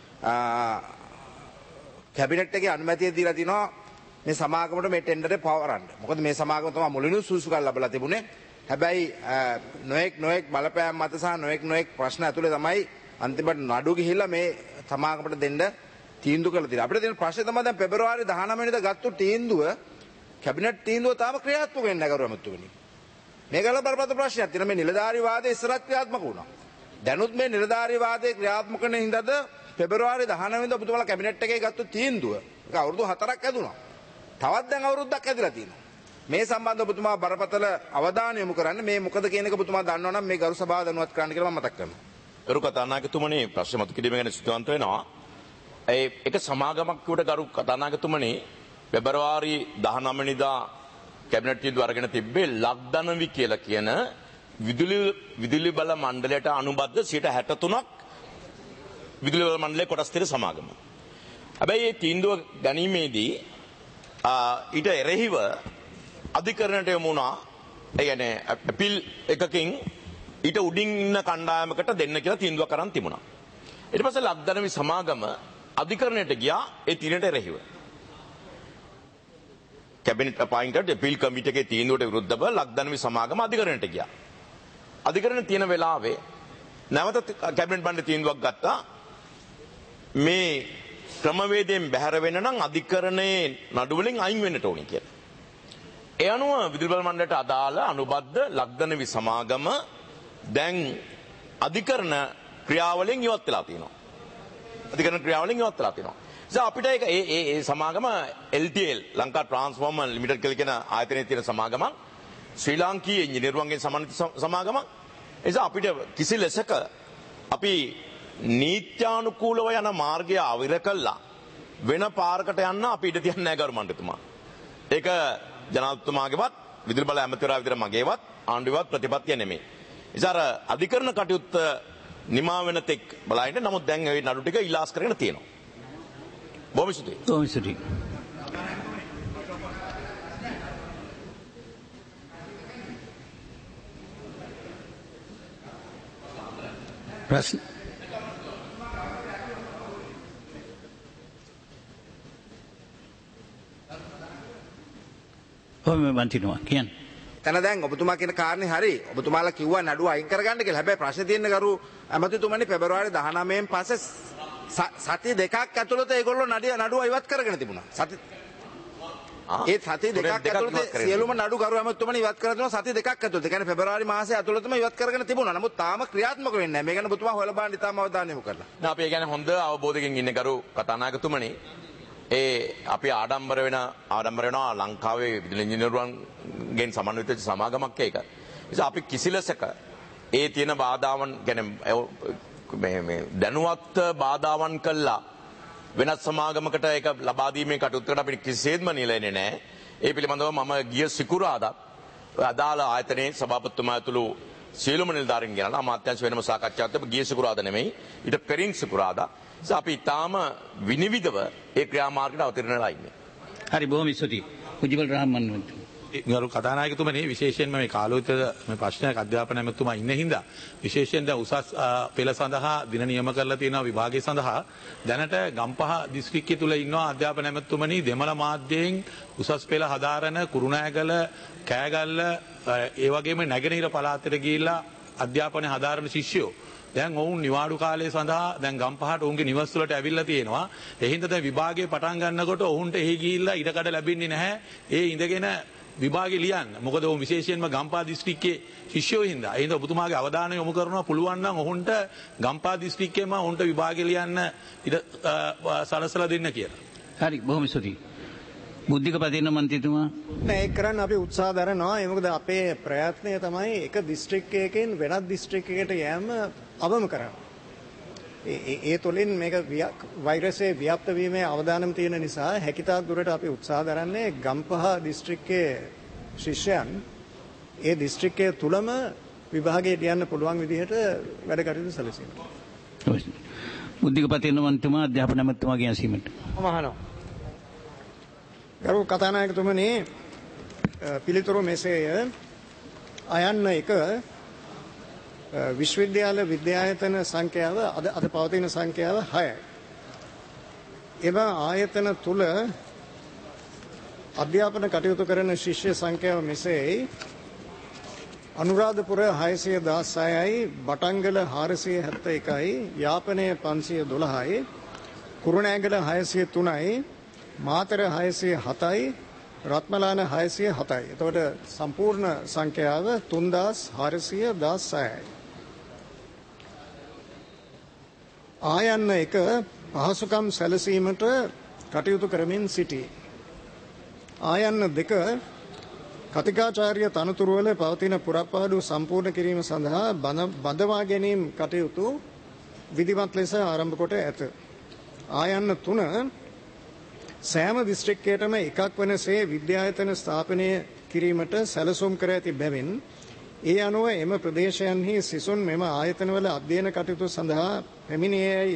කැබිනට් එකේ අනුමැතිය දීලා තිනවා මේ සමාගමට මේ ටෙන්ඩරේ පවරන්න. මොකද මේ සමාගම තමයි මුලින්ම සුසුකම් ලැබලා තිබුණේ. හැබැයි නොඑක් බලපෑම් මත සහ නොඑක් ප්‍රශ්න ඇතුලේ තමයි අන්තිමට නඩු ගිහිල්ලා මේ සමාගමට දෙන්න තීන්දුව කළා තියෙනවා. අපිට තියෙන ප්‍රශ්නේ තමයි දැන් පෙබරවාරි 19 වෙනිදා ගත්ත තීන්දුව කැබිනට් තීන්දුව තාම ක්‍රියාත්මක වෙන්නේ නැහැ ගරු ඇමතුමනි. මේක වල බරපතල ප්‍රශ්නයක් තියෙනවා. මේ නිලධාරී වාදයේ ඉස්සරහත් ක්‍රියාත්මක වුණා. දැනුත් මේ නිලධාරී වාදයේ ක්‍රියාත්මක කරන හින්දාද පෙබරවාරි 19 වෙනිදා ඔබතුමාලා කැබිනට් එකේ ගත්ත තීන්දුව ඒක අවුරුදු 4ක් ඇදුණා. තවත් දැන් අවුරුද්දක් ඇදලා තියෙනවා. මේ සම්බන්ධව ඔබතුමා බරපතල අවධානය යොමු කරන්න. මේ මොකද කියන එක ඔබතුමා දන්නවා නම් මේ ගරු සභාව දැනුවත් කරන්න කියලා මම මතක් කරනවා. ගරු කතානායකතුමනි ප්‍රශ්න මතු කිරීම ගැන සිතාන්ත වෙනවා. ඒක සමාගමක් කොට ගරු කතානායකතුමනි පෙබරවාරි 19 වෙනිදා කැබිනට් තීන්දුව අරගෙන තිබ්බේ ලක්දනවි කියලා කියන විදුලි බල මණ්ඩලයට අනුබද්ධ 63ක් විදුලි බල මණ්ඩලයේ කොටස් තිර සමාගම. හැබැයි මේ තීන්දුව ගැනීමේදී ඊට එරෙහිව අධිකරණයට යොමු වුණා. ඒ කියන්නේ අපීල් එකකින් ඊට උඩින් ඉන්න කණ්ඩායමකට දෙන්න කියලා තීන්දුවක් අරන් තිබුණා. ඊට පස්සේ ලක්දනවි සමාගම අධිකරණයට ගියා ඒ තීරණයට එරෙහිව. කැබිනට් අපොයින්ටඩ් අපීල් කමිටු එකේ තීන්දුවට විරුද්ධව ලක්දනවි සමාගම අධිකරණයට ගියා. අධිකරණ තියෙන වෙලාවේ නැවත කැබිනට් බණ්ඩේ තීන්දුවක් ගත්තා. මේ ක්‍රමවේදයෙන් බැහැර වෙන්න නම් අධිකරණයේ නඩු වලින් අයින් වෙන්නට ඕනේ කියලා. ඒ අනුව විදුලි බල මණ්ඩලයට අදාළ අනුබද්ධ ලක්දනවි සමාගම දැන් අධිකරණ ක්‍රියාවලියෙන් ඉවත් වෙලා තියෙනවා. අධිකරණ ක්‍රියාවලියෙන් ඉවත් වෙලා තියෙනවා. අපිට ඒ සමාගම LTL ලංකා ට්‍රාන්ස්ෆෝමර් ලිමිටඩ් කියලා කියන ආයතනයේ තියෙන සමාගමක් ශ්‍රී ලාංකීය ඉංජිනේරුවන්ගේ සමන්විත සමාගමක්. ඒ නිසා අපිට කිසි ලෙසක අපි නීත්‍යානුකූලව යන මාර්ගය අවිර කළා වෙන පාරකට යන්න අපි ඉඩ තියන්නේ නැහැ ගරු මණ්ඩලතුමා. ඒක ජනාධිපතිතුමාගේවත් විදුලි බල ඇමතිවරයා විතර මගේවත් ආණ්ඩුවේවත් ප්‍රතිපත්තිය නෙමෙයි. ඉතින් අධිකරණ කටයුත්ත නිමා වෙන තෙක් බලයින්න. නමුත් දැන් ඒ නඩු ටික ඉලාස් කරගෙන තියෙනවා. බොහොම ස්තුතියි. බොහොම ස්තුතියි. ඔහොම මන්ත්‍රීතුමා කියන්නේ. එතන දැන් ඔබතුමා කියන කාරණේ හරි. ඔබතුමාලා කිව්වා නඩුව අයින් කරගන්න කියලා. හැබැයි ප්‍රශ්නේ තියෙන්නේ ගරු ඇමතිතුමනි පෙබරවාරි 19න් පස්සේ සති දෙකක් ඇතුළත ඒගොල්ලෝ නඩුව ඉවත් කරගෙන තිබුණා. ඒ සති දෙකක් ඇතුළත සියලුම නඩු ගරු ඇමතිතුමනි ඉවත් කරලා තිබුණා සති දෙකක් ඇතුළත. ඒ කියන්නේ පෙබරවාරි මාසයේ ඇතුළතම ඉවත් කරගෙන තිබුණා. නමුත් තාම ක්‍රියාත්මක වෙන්නේ නැහැ. මේ ගැන ඔබතුමා හොයලා බලන්න ඉතාම අවධානය යොමු කරලා. අපි ඒ කියන්නේ හොඳ අවබෝධයකින් ඉන්නේ ගරු කතානායකතුමනි. අපි ආඩම්බර වෙනවා ලංකාවේ විදුලි ඉංජිනේරුවන්ගෙන් සමන්විත වෙච්ච සමාගමක් ඒක. නිසා අපි කිසිලසක ඒ තියෙන බාධාවන් කියන්නේ මේ දැනුවත් බාධාවන් කළා වෙනත් සමාගමකට ඒක ලබා දීමේ කටයුත්තකට අපිට කිසිසේත්ම නිලෙන්නේ නැහැ. ඒ පිළිබඳව මම ගිය සිකුරාදා අදාළ ආයතනයේ සභාපතිතුමා ඇතුළු සියලුම නිලධාරීන් ගෙනලා අමාත්‍යාංශ වෙනම සාකච්ඡාවක් තිබ්බ ගිය සිකුරාදා නෙමෙයි ඊට පෙරින් සිකුරාදා. අපි තාම විනිවිදව ඒ ක්‍රියාමාර්ගයට අවතීර්ණ වෙලා ඉන්නේ. හරි බොහොම ස්තුතියි. මුජිබුල් රහමන් ගරු කතානායකතුමනි විශේෂයෙන්ම මේ කාලෝචිත මේ ප්‍රශ්නයක් අධ්‍යාපන ඇමතුමා ඉන්න හින්දා විශේෂයෙන් දැන් උසස් පෙළ සඳහා දින නියම කරලා තියෙනවා විභාගය සඳහා දැනට ගම්පහ දිස්ත්‍රික්කය තුල ඉන්නවා අධ්‍යාපන ඇමතුමනි දෙමළ මාධ්‍යයෙන් උසස් පෙළ හදාරන කුරුණෑගල කෑගල්ල ඒ වගේම නැගෙනහිර පළාතට ගිහිල්ලා අධ්‍යාපනය හදාරන ශිෂ්‍යයෝ දැන් ඔවුන් නිවාඩු කාලය සඳහා දැන් ගම්පහට ඔවුන්ගේ නිවස් වලට ඇවිල්ලා තියෙනවා. ඒ හින්දා දැන් විභාගය පටන් ගන්නකොට ඔවුන්ට එහි ගිහිල්ලා ඉඩකඩ ලැබෙන්නේ නැහැ. ඒ ඉඳගෙන විභාගෙ ලියන්න. මොකද ඔවුන් විශේෂයෙන්ම ගම්පහ දිස්ත්‍රික්කයේ ශිෂ්‍යයෝ හින්දා. ඒ හින්දා ඔබතුමාගේ අවධානය යොමු කරනවා පුළුවන් නම් ඔවුන්ට ගම්පහ දිස්ත්‍රික්කයේම ඔවුන්ට විභාගෙ ලියන්න ඉඩ සලසලා දෙන්න කියලා. හරි බොහොම ස්තුතියි. බුද්ධික පදින්න මන්ත්‍රීතුමා ඒක කරන්න අපි උත්සාහ දරනවා. ඒ මොකද අපේ ප්‍රයත්නය තමයි එක දිස්ත්‍රික්කයකින් වෙනත් දිස්ත්‍රික්කයකට යෑම අවම කරන්න. ඒ තුළින් මේක වෛරසයේ ව්‍යාප්ත වීමේ අවදානම් තියෙන නිසා හැකිතාක් දුරට අපි උත්සාහ දරන්නේ ගම්පහ දිස්ත්‍රික්කයේ ශිෂ්‍යයන් ඒ දිස්ත්‍රික්කයේ තුලම විභාගයේ ලියන්න පුළුවන් විදිහට වැඩ කටයුතු සැලසීමට. බුද්ධික පදින්න මන්ත්‍රීතුමා අධ්‍යාපන ඇමතුමාගේ ඇසීමට. මහානෝ ගරු කතානායකතුමනි පිළිතුරු මෙසේය. අයන්න එක විශ්වවිද්‍යාල විද්‍යායතන සංඛ්‍යාව අද පවතින සංඛ්‍යාව 6යි. එම ආයතන තුල අධ්‍යාපන කටයුතු කරන ශිෂ්‍ය සංඛ්‍යාව මෙසේයි. අනුරාධපුර 616යි, බටංගල 471යි, යාපනය 512යි, කුරුණෑගල 603යි, මාතර 607යි, රත්මලාන 607යි. එතකොට සම්පූර්ණ සංඛ්‍යාව 3416යි. ආයන්න එක පහසුකම් සැලසීමට කටයුතු කරමින් සිටී. ආයන්න දෙක කතිකාචාර්ය තනතුරු වල පවතින පුරප්පාඩු සම්පූර්ණ කිරීම සඳහා බඳවා ගැනීම කටයුතු විධිමත් ලෙස ආරම්භ කොට ඇත. ආයන්න තුන සෑම දිස්ත්‍රික්කයටම එකක් වනසේ විද්‍යායතන ස්ථාපනය කිරීමට සැලසුම් කර ඇති බැවින් ඒ අනුව එම ප්‍රදේශයන්හි සිසුන් මෙම ආයතනවල අධ්‍යයන කටයුතු සඳහා පැමිණියයි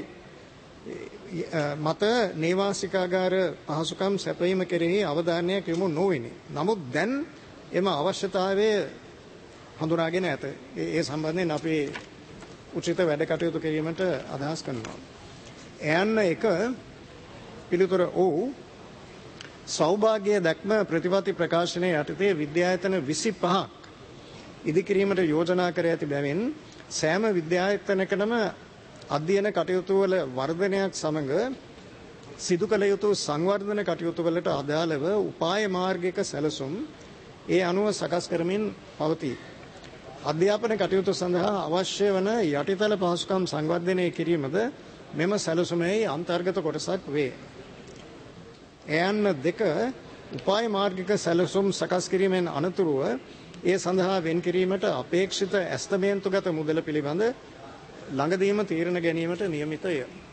මත නේවාසිකාගාර පහසුකම් සැපයීම කෙරෙහි අවධානයක් යොමු නොවිනි. නමුත් දැන් එම අවශ්‍යතාවය හඳුනාගෙන ඇත. ඒ සම්බන්ධයෙන් අපි උචිත වැඩ කටයුතු කිරීමට අදහස් කරනවා. එයන්න එක පිළිතුර ඕ සෞභාග්‍ය දැක්ම ප්‍රතිපත්ති ප්‍රකාශනයේ යටතේ විද්‍යායතන 25ක් ඉදිකිරීමට යෝජනා කර ඇති බැවින් සෑම විද්‍යායතනකටම අධ්‍යයන කටයුතු වල වර්ධනයක් සමග සිදු කළ යුතු සංවර්ධන කටයුතු වලට අදාළව උපාය මාර්ගික සැලසුම් ඒ අනුව සකස් කරමින් පවතී. අධ්‍යාපන කටයුතු සඳහා අවශ්‍ය වන යටිතල පහසුකම් සංවර්ධනය කිරීමද මෙම සැලසුමේ අන්තර්ගත කොටසක් වේ. එයන්න දෙක උපාය මාර්ගික සැලසුම් සකස් කිරීමෙන් අනතුරුව ඒ සඳහා වෙන් කිරීමට අපේක්ෂිත ඇස්තමේන්තුගත මුදල පිළිබඳ ළඟදීම තීරණ ගැනීමට නියමිතය.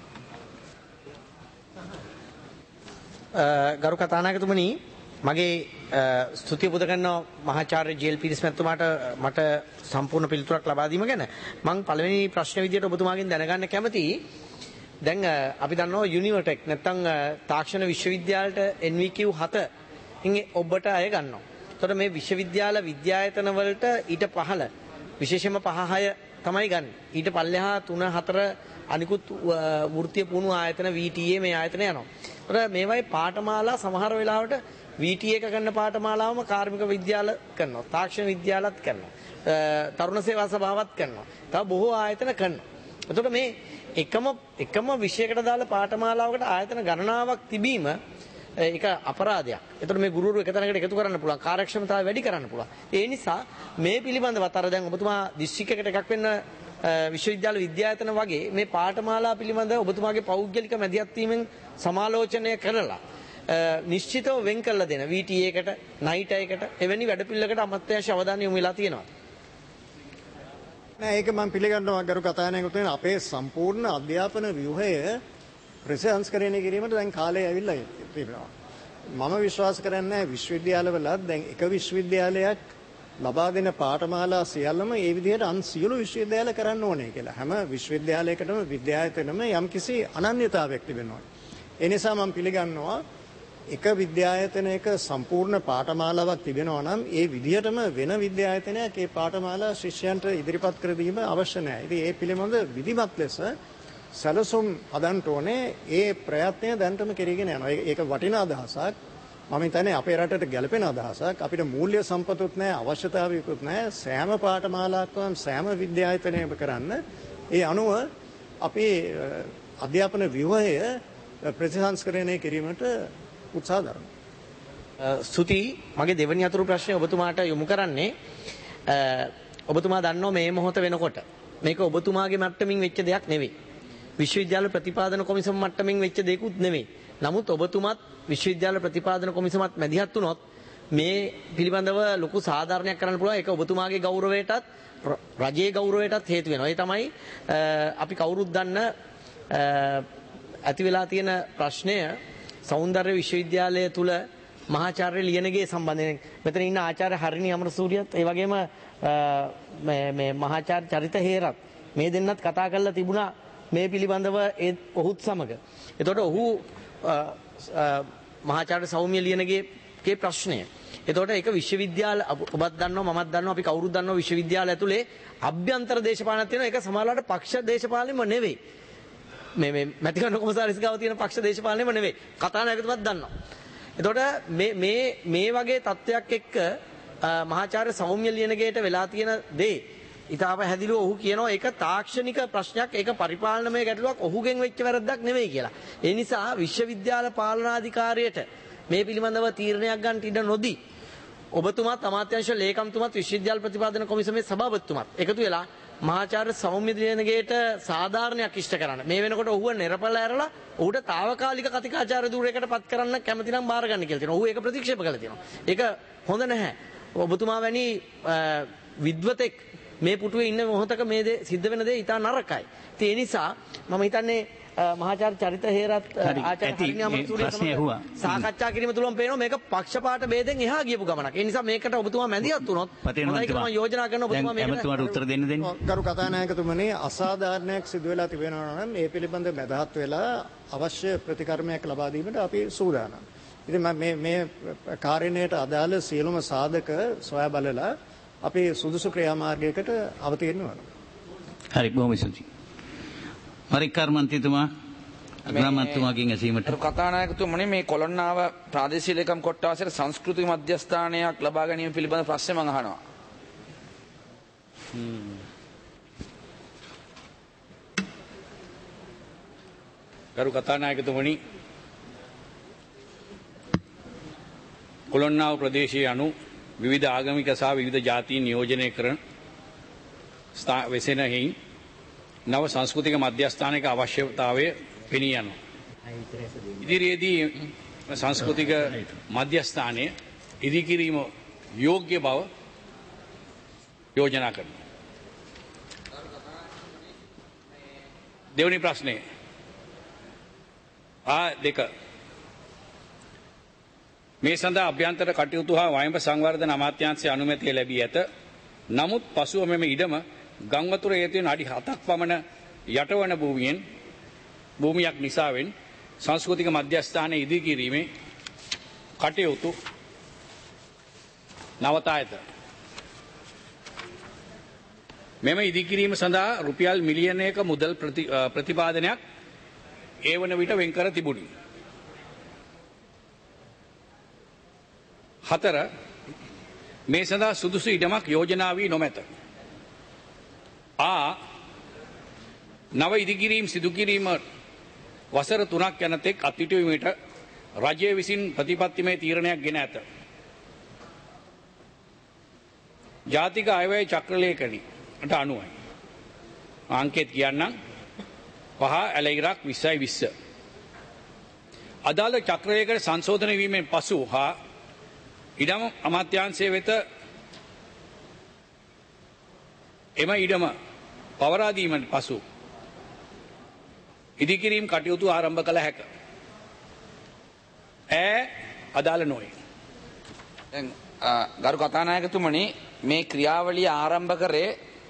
ගරු කතානායකතුමනි මගේ ස්තුතිය පුද කරනවා මහාචාර්ය ජී.එල්. පීරිස් මහත්මයාට මට සම්පූර්ණ පිළිතුරක් ලබා දීම ගැන. මම පළවෙනි ප්‍රශ්න විදියට ඔබතුමාගෙන් දැනගන්න කැමතියි. දැන් අපි දන්නවා යුනිවර්ටෙක් නැත්නම් තාක්ෂණ විශ්වවිද්‍යාලයට NVQ 7 ඉන්නේ ඔබට අය ගන්නවා. එතකොට මේ විශ්වවිද්‍යාල විද්‍යායතන වලට ඊට පහළ විශේෂයෙන්ම 5-6 තමයි ගන්න. ඊට පල්ලෙහා 3-4 අනිකුත් වෘත්තීය පුහුණු ආයතන VTA මේ ආයතන යනවා. ඒතර මේවයි පාඨමාලා සමහර වෙලාවට VT එක කරන පාඨමාලාවම කාර්මික විද්‍යාල කරනවා. තාක්ෂණ විද්‍යාලත් කරනවා. තරුණ සේවා සභාවත් කරනවා. තව බොහෝ ආයතන කරනවා. එතකොට මේ එකම විෂයකට දාලා පාඨමාලාවකට ආයතන ගණනාවක් තිබීම ඒක අපරාධයක්. එතකොට මේ ගුරුවරු එක තැනකට එකතු කරන්න පුළුවන්. කාර්යක්ෂමතාවය වැඩි කරන්න පුළුවන්. ඒ නිසා මේ පිළිබඳව අර දැන් ඔබතුමා දිස්ත්‍රික්කයකට එකක් වෙන්න විශ්වවිද්‍යාල විද්‍යායතන වගේ මේ පාඨමාලා පිළිබඳව ඔබතුමාගේ පෞද්ගලික මැදිහත් වීමෙන් සමාලෝචනය කරලා නිශ්චිතව වෙන් කරලා දෙන VTA එකට, නයිට් එකට එවැනි වැඩපිළිවෙලකට අමාත්‍යාංශ අවධානය යොමු වෙලා තියෙනවා. නෑ ඒක මම පිළිගන්නවා ගරු කතානායකතුමනි අපේ සම්පූර්ණ අධ්‍යාපන ව්‍යුහය ප්‍රතිසංස්කරණය කිරීමට දැන් කාලය ඇවිල්ලා තියෙනවා. මම විශ්වාස කරන්නේ විශ්වවිද්‍යාලවලත් දැන් එක විශ්වවිද්‍යාලයක් ලබා දෙන පාඨමාලා සියල්ලම ඒ විදිහට අන් සියලු විශ්වවිද්‍යාල කරන්න ඕනේ කියලා. හැම විශ්වවිද්‍යාලයකටම විද්‍යායතනෙම යම්කිසි අනන්‍යතාවයක් තිබෙනවා. ඒ නිසා මම පිළිගන්නවා එක විද්‍යායතනයක සම්පූර්ණ පාඨමාලාවක් තිබෙනවා නම් ඒ විදිහටම වෙන විද්‍යායතනයක් ඒ පාඨමාලා ශිෂ්‍යයන්ට ඉදිරිපත් කර දීම අවශ්‍ය නැහැ. ඉතින් ඒ පිළිබඳ විධිමත් ලෙස සැලසුම් හදන්න ඕනේ. ඒ ප්‍රයත්නය දැන්ටම කෙරීගෙන යනවා. ඒක වටිනා අදහසක්. මම හිතන්නේ අපේ රටට ගැළපෙන අදහසක්. අපිට මූල්‍ය සම්පතුත් නැහැ, අවශ්‍යතාවයකුත් නැහැ. සෑම පාඨමාලාවකම සෑම විද්‍යායතනයකම කරන්න. ඒ අනුව අපේ අධ්‍යාපන ව්‍යුහය ප්‍රතිසංස්කරණය කිරීමට උත්සාහ දරනවා. ස්තුති. මගේ දෙවෙනි අතුරු ප්‍රශ්නය ඔබතුමාට යොමු කරන්නේ ඔබතුමා දන්නවා මේ මොහොත වෙනකොට මේක ඔබතුමාගේ මට්ටමින් වෙච්ච දෙයක් නෙවෙයි. විශ්වවිද්‍යාල ප්‍රතිපාදන කොමිසම මට්ටමින් වෙච්ච දෙයක්ුත් නෙවෙයි. නමුත් ඔබතුමත් විශ්වවිද්‍යාල ප්‍රතිපාදන කොමිසමත් මැදිහත් වුණොත් මේ පිළිබඳව ලොකු සාධාරණයක් කරන්න පුළුවන්. ඒක ඔබතුමාගේ ගෞරවයටත් රජයේ ගෞරවයටත් හේතු වෙනවා. ඒ තමයි අපි කවුරුත් දන්න ඇති වෙලා තියෙන ප්‍රශ්නය සෞන්දර්ය විශ්වවිද්‍යාලය තුල මහාචාර්ය ලියනගේ සම්බන්ධයෙන් මෙතන ඉන්න ආචාර්ය හරිනි අමරසූරියත් ඒ වගේම මේ මහාචාර්ය චරිත හේරත් මේ දෙන්නත් කතා කරලා තිබුණා මේ පිළිබඳව ඔහුත් සමග. එතකොට ඔහු මහාචාර්ය සෞම්‍ය ලියනගේ ප්‍රශ්නය. එතකොට ඒක විශ්වවිද්‍යාල ඔබත් දන්නවා මමත් දන්නවා අපි කවුරුත් දන්නවා විශ්වවිද්‍යාල ඇතුලේ අභ්‍යන්තර දේශපාලනයක් තියෙනවා. ඒක සමහරවිට පක්ෂ දේශපාලනෙම නෙවෙයි. මේ මැතිකරණ කොමසාරිස් ගාව තියෙන පක්ෂ දේශපාලනෙම නෙවෙයි. කතානායකතුමත් දන්නවා. එතකොට මේ වගේ තත්ත්වයක් එක්ක මහාචාර්ය සෞම්‍ය ලියනගේට වෙලා තියෙන දේ ඉතාම හැදිලිව ඔහු කියනවා ඒක තාක්ෂණික ප්‍රශ්නයක්, ඒක පරිපාලනමය ගැටලුවක්, ඔහුගෙන් වෙච්ච වැරද්දක් නෙවෙයි කියලා. ඒ නිසා විශ්වවිද්‍යාල පාලනාධිකාරියට මේ පිළිබඳව තීරණයක් ගන්න ඉඩ නොදී ඔබතුමාත් අමාත්‍යාංශ ලේකම්තුමාත් විශ්වවිද්‍යාල ප්‍රතිපාදන කොමිසමේ සභාපතිතුමාත් එකතු වෙලා මහාචාර්ය සෞම්‍ය ලියනගේට සාධාරණයක් ඉෂ්ට කරන්න. මේ වෙනකොට ඔහුව නිරපල ඇරලා ඔහුට తాවකාලික කතිකාචාර්ය ධූරයකට පත් කරන්න කැමති නම් බාර ගන්න කියලා තියෙනවා. ඔහු ඒක ප්‍රතික්ෂේප කළා තියෙනවා. ඒක හොඳ නැහැ. ඔබතුමා වැනි විද්වතෙක් මේ පුටුවේ ඉන්න මොහොතක මේ දේ සිද්ධ වෙන දේ ඉතා නරකයි. ඒ නිසා මම හිතන්නේ මහාචාර්ය චරිත හේරත් ආචාර්ය හරිනි අමරසූරිය සාකච්ඡා කිරීම තුලම පේනවා මේක පක්ෂපාත ભેදෙන් එහා ගියපු ගමනක්. ඒ නිසා මේකට ඔබතුමා මැදිහත් වුණොත් හොඳයි කියලා මම යෝජනා කරනවා ඔබතුමා මේකට උත්තර දෙන්න. ගරු කතානායකතුමනි අසාධාරණයක් සිදු වෙලා තිබෙනවා නම් ඒ පිළිබඳ මැදහත් වෙලා අවශ්‍ය ප්‍රතිකර්මයක් ලබා දීමට අපි සූදානම්. ඉතින් මේ කාර්යණයට අදාළ සියලුම සාධක සොයා බලලා අපි සුදුසු ක්‍රියාමාර්ගයකට අවතීර්ණ වෙනවා. හරි බොහොම ස්තුතියි. පරික්කාර මන්ත්‍රීතුමා අග්‍රාමාත්‍යතුමාගෙන් ඇසීමට කතානායකතුමනි මේ කොළොන්නාව ප්‍රාදේශීය ලේකම් කොට්ටාසයේ සංස්කෘතික මධ්‍යස්ථානයක් ලබා ගැනීම පිළිබඳ ප්‍රශ්න මම අහනවා. ගරු කතානායකතුමනි කොළොන්නාව ප්‍රදේශයේ අනු විවිධ ආගමික සහ විවිධ ජාතීන් නියෝජනය කරන වෙසෙන හේයින් නව සංස්කෘතික මධ්‍යස්ථානයක අවශ්‍යතාවය පෙනී යනවා. ඉදිරියේදී සංස්කෘතික මධ්‍යස්ථානය ඉදිකිරීම යෝග්‍ය බව යෝජනා කරනවා. දෙවැනි ප්‍රශ්නය දෙක මේ සඳහා අභ්‍යන්තර කටයුතු හා වයඹ සංවර්ධන අමාත්‍යාංශයේ අනුමැතිය ලැබී ඇත. නමුත් පසුව මෙම ඉඩම ගංවතුර හේතුවෙන් අඩි 7ක් පමණ යටවන භූමියක් නිසාවෙන් සංස්කෘතික මධ්‍යස්ථානය ඉදිකිරීමේ කටයුතු නවතා ඇත. මෙම ඉදිකිරීම සඳහා රුපියල් මිලියනයක මුදල් ප්‍රතිපාදනයක් ඒ වන විට වෙන් කර තිබුණි. 4 මේ සඳහා සුදුසු ඉඩමක් යෝජනා වී නොමැත. නව ඉදිකිරීම් සිදු කිරීම වසර 3ක් යනතෙක් අත්හිටුවීමට රජය විසින් ප්‍රතිපත්තිමය තීරණයක් ගෙන ඇත. ජාතික අයවැය චක්‍රලේඛනයට අනුවයි. අංකෙත් කියන්නම් 5 ඇලයිරක් 2020. අදාළ චක්‍රලේඛන සංශෝධනය වීමෙන් පසු හා ඉඩම අමාත්‍යාංශය වෙත එම ඉඩම පවරා දීමෙන් පසු ඉදිකිරීම් කටයුතු ආරම්භ කළ හැක. අදාළ නොවේ. ගරු කතානායකතුමනි මේ ක්‍රියාවලිය ආරම්භ කරේ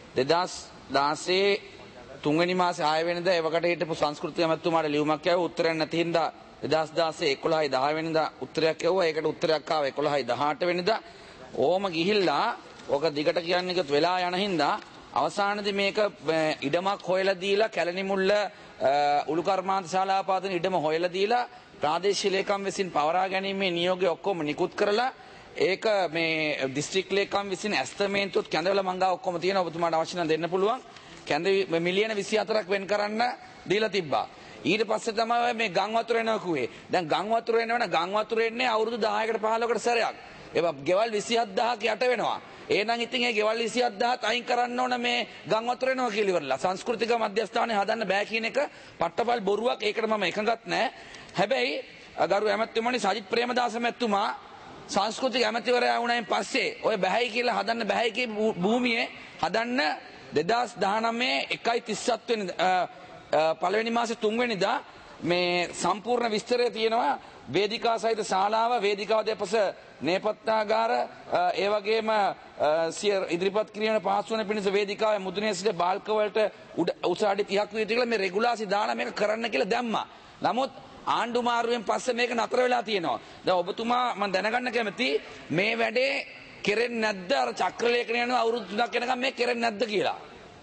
2016 3 මාසේ 6 වෙනිදා එවකට හිටපු සංස්කෘති ඇමතුමාට ලියුමක් යවුවා උත්තරයක් නැති හින්දා 2016 11 10 වෙනිදා උත්තරයක් යවුවා. ඒකට උත්තරයක් ආවා 11 18 වෙනිදා. ඕම ගිහිල්ලා ඔක දිගට කියන්නේ එකත් වෙලා යන හින්දා අවසානයේදී මේක ඉඩමක් හොයලා දීලා කැලණිමුල්ල උළු කර්මාන්ත ශාලාව පාදන ඉඩම හොයලා දීලා ප්‍රාදේශීය ලේකම් විසින් පවරා ගැනීමේ නියෝගය ඔක්කොම නිකුත් කරලා ඒක මේ දිස්ත්‍රික් ලේකම් විසින් ඇස්තමේන්තුවත් කැඳවල මංගා ඔක්කොම තියෙන ඔබතුමාට අවශ්‍ය නම් දෙන්න පුළුවන්. කැඳ මිලියන 24ක් වෙන් කරන්න දීලා තිබ්බා. ඊට පස්සේ තමයි මේ ගම් වතුර එනවා කිව්වේ. දැන් ගම් වතුර එනවනේ ගම් වතුර එන්නේ අවුරුදු 10කට 15කට සැරයක්. ඒක ගෙවල් 27000ක් යට වෙනවා. එහෙනම් ඉතින් ඒ ගෙවල් 27000ත් අයින් කරන්න ඕන මේ ගම් වතුර එනවා කියලා ඉවරලා. සංස්කෘතික මධ්‍යස්ථානය හදන්න බෑ කියන එක පට්ටපල් බොරුවක්. ඒකට මම එකඟත් නැහැ. හැබැයි ගරු ඇමතිතුමනි සජිත් ප්‍රේමදාස මැතිතුමා සංස්කෘතික ඇමතිවරයා වුණායින් පස්සේ ඔය බැහැයි කියලා හදන්න බැහැයි කිය භූමියේ හදන්න 2019 1.37 වෙනිදා පළවෙනි මාසේ 3 වෙනිදා මේ සම්පූර්ණ විස්තරය තියෙනවා. වේදිකා සහිත ශාලාව, වේදිකාව දෙපස නේපත්තාගාර, ඒ වගේම ඉදිරිපත් කිරීම පහසු වෙන පිණිස වේදිකාවේ මුදුනේ සිට බාල්ක වලට උස අඩි 30ක් විතර කියලා මේ රෙගුලාසි දාලා මේක කරන්න කියලා දැම්මා. නමුත් ආණ්ඩු මාරුවෙන් පස්සේ මේක නතර වෙලා තියෙනවා. දැන් ඔබතුමා මම දැනගන්න කැමති මේ වැඩේ කෙරෙන්නේ නැද්ද? අර චක්‍රලේඛන යන අවුරුදු 3ක් යනකම් මේ කෙරෙන්නේ නැද්ද කියලා.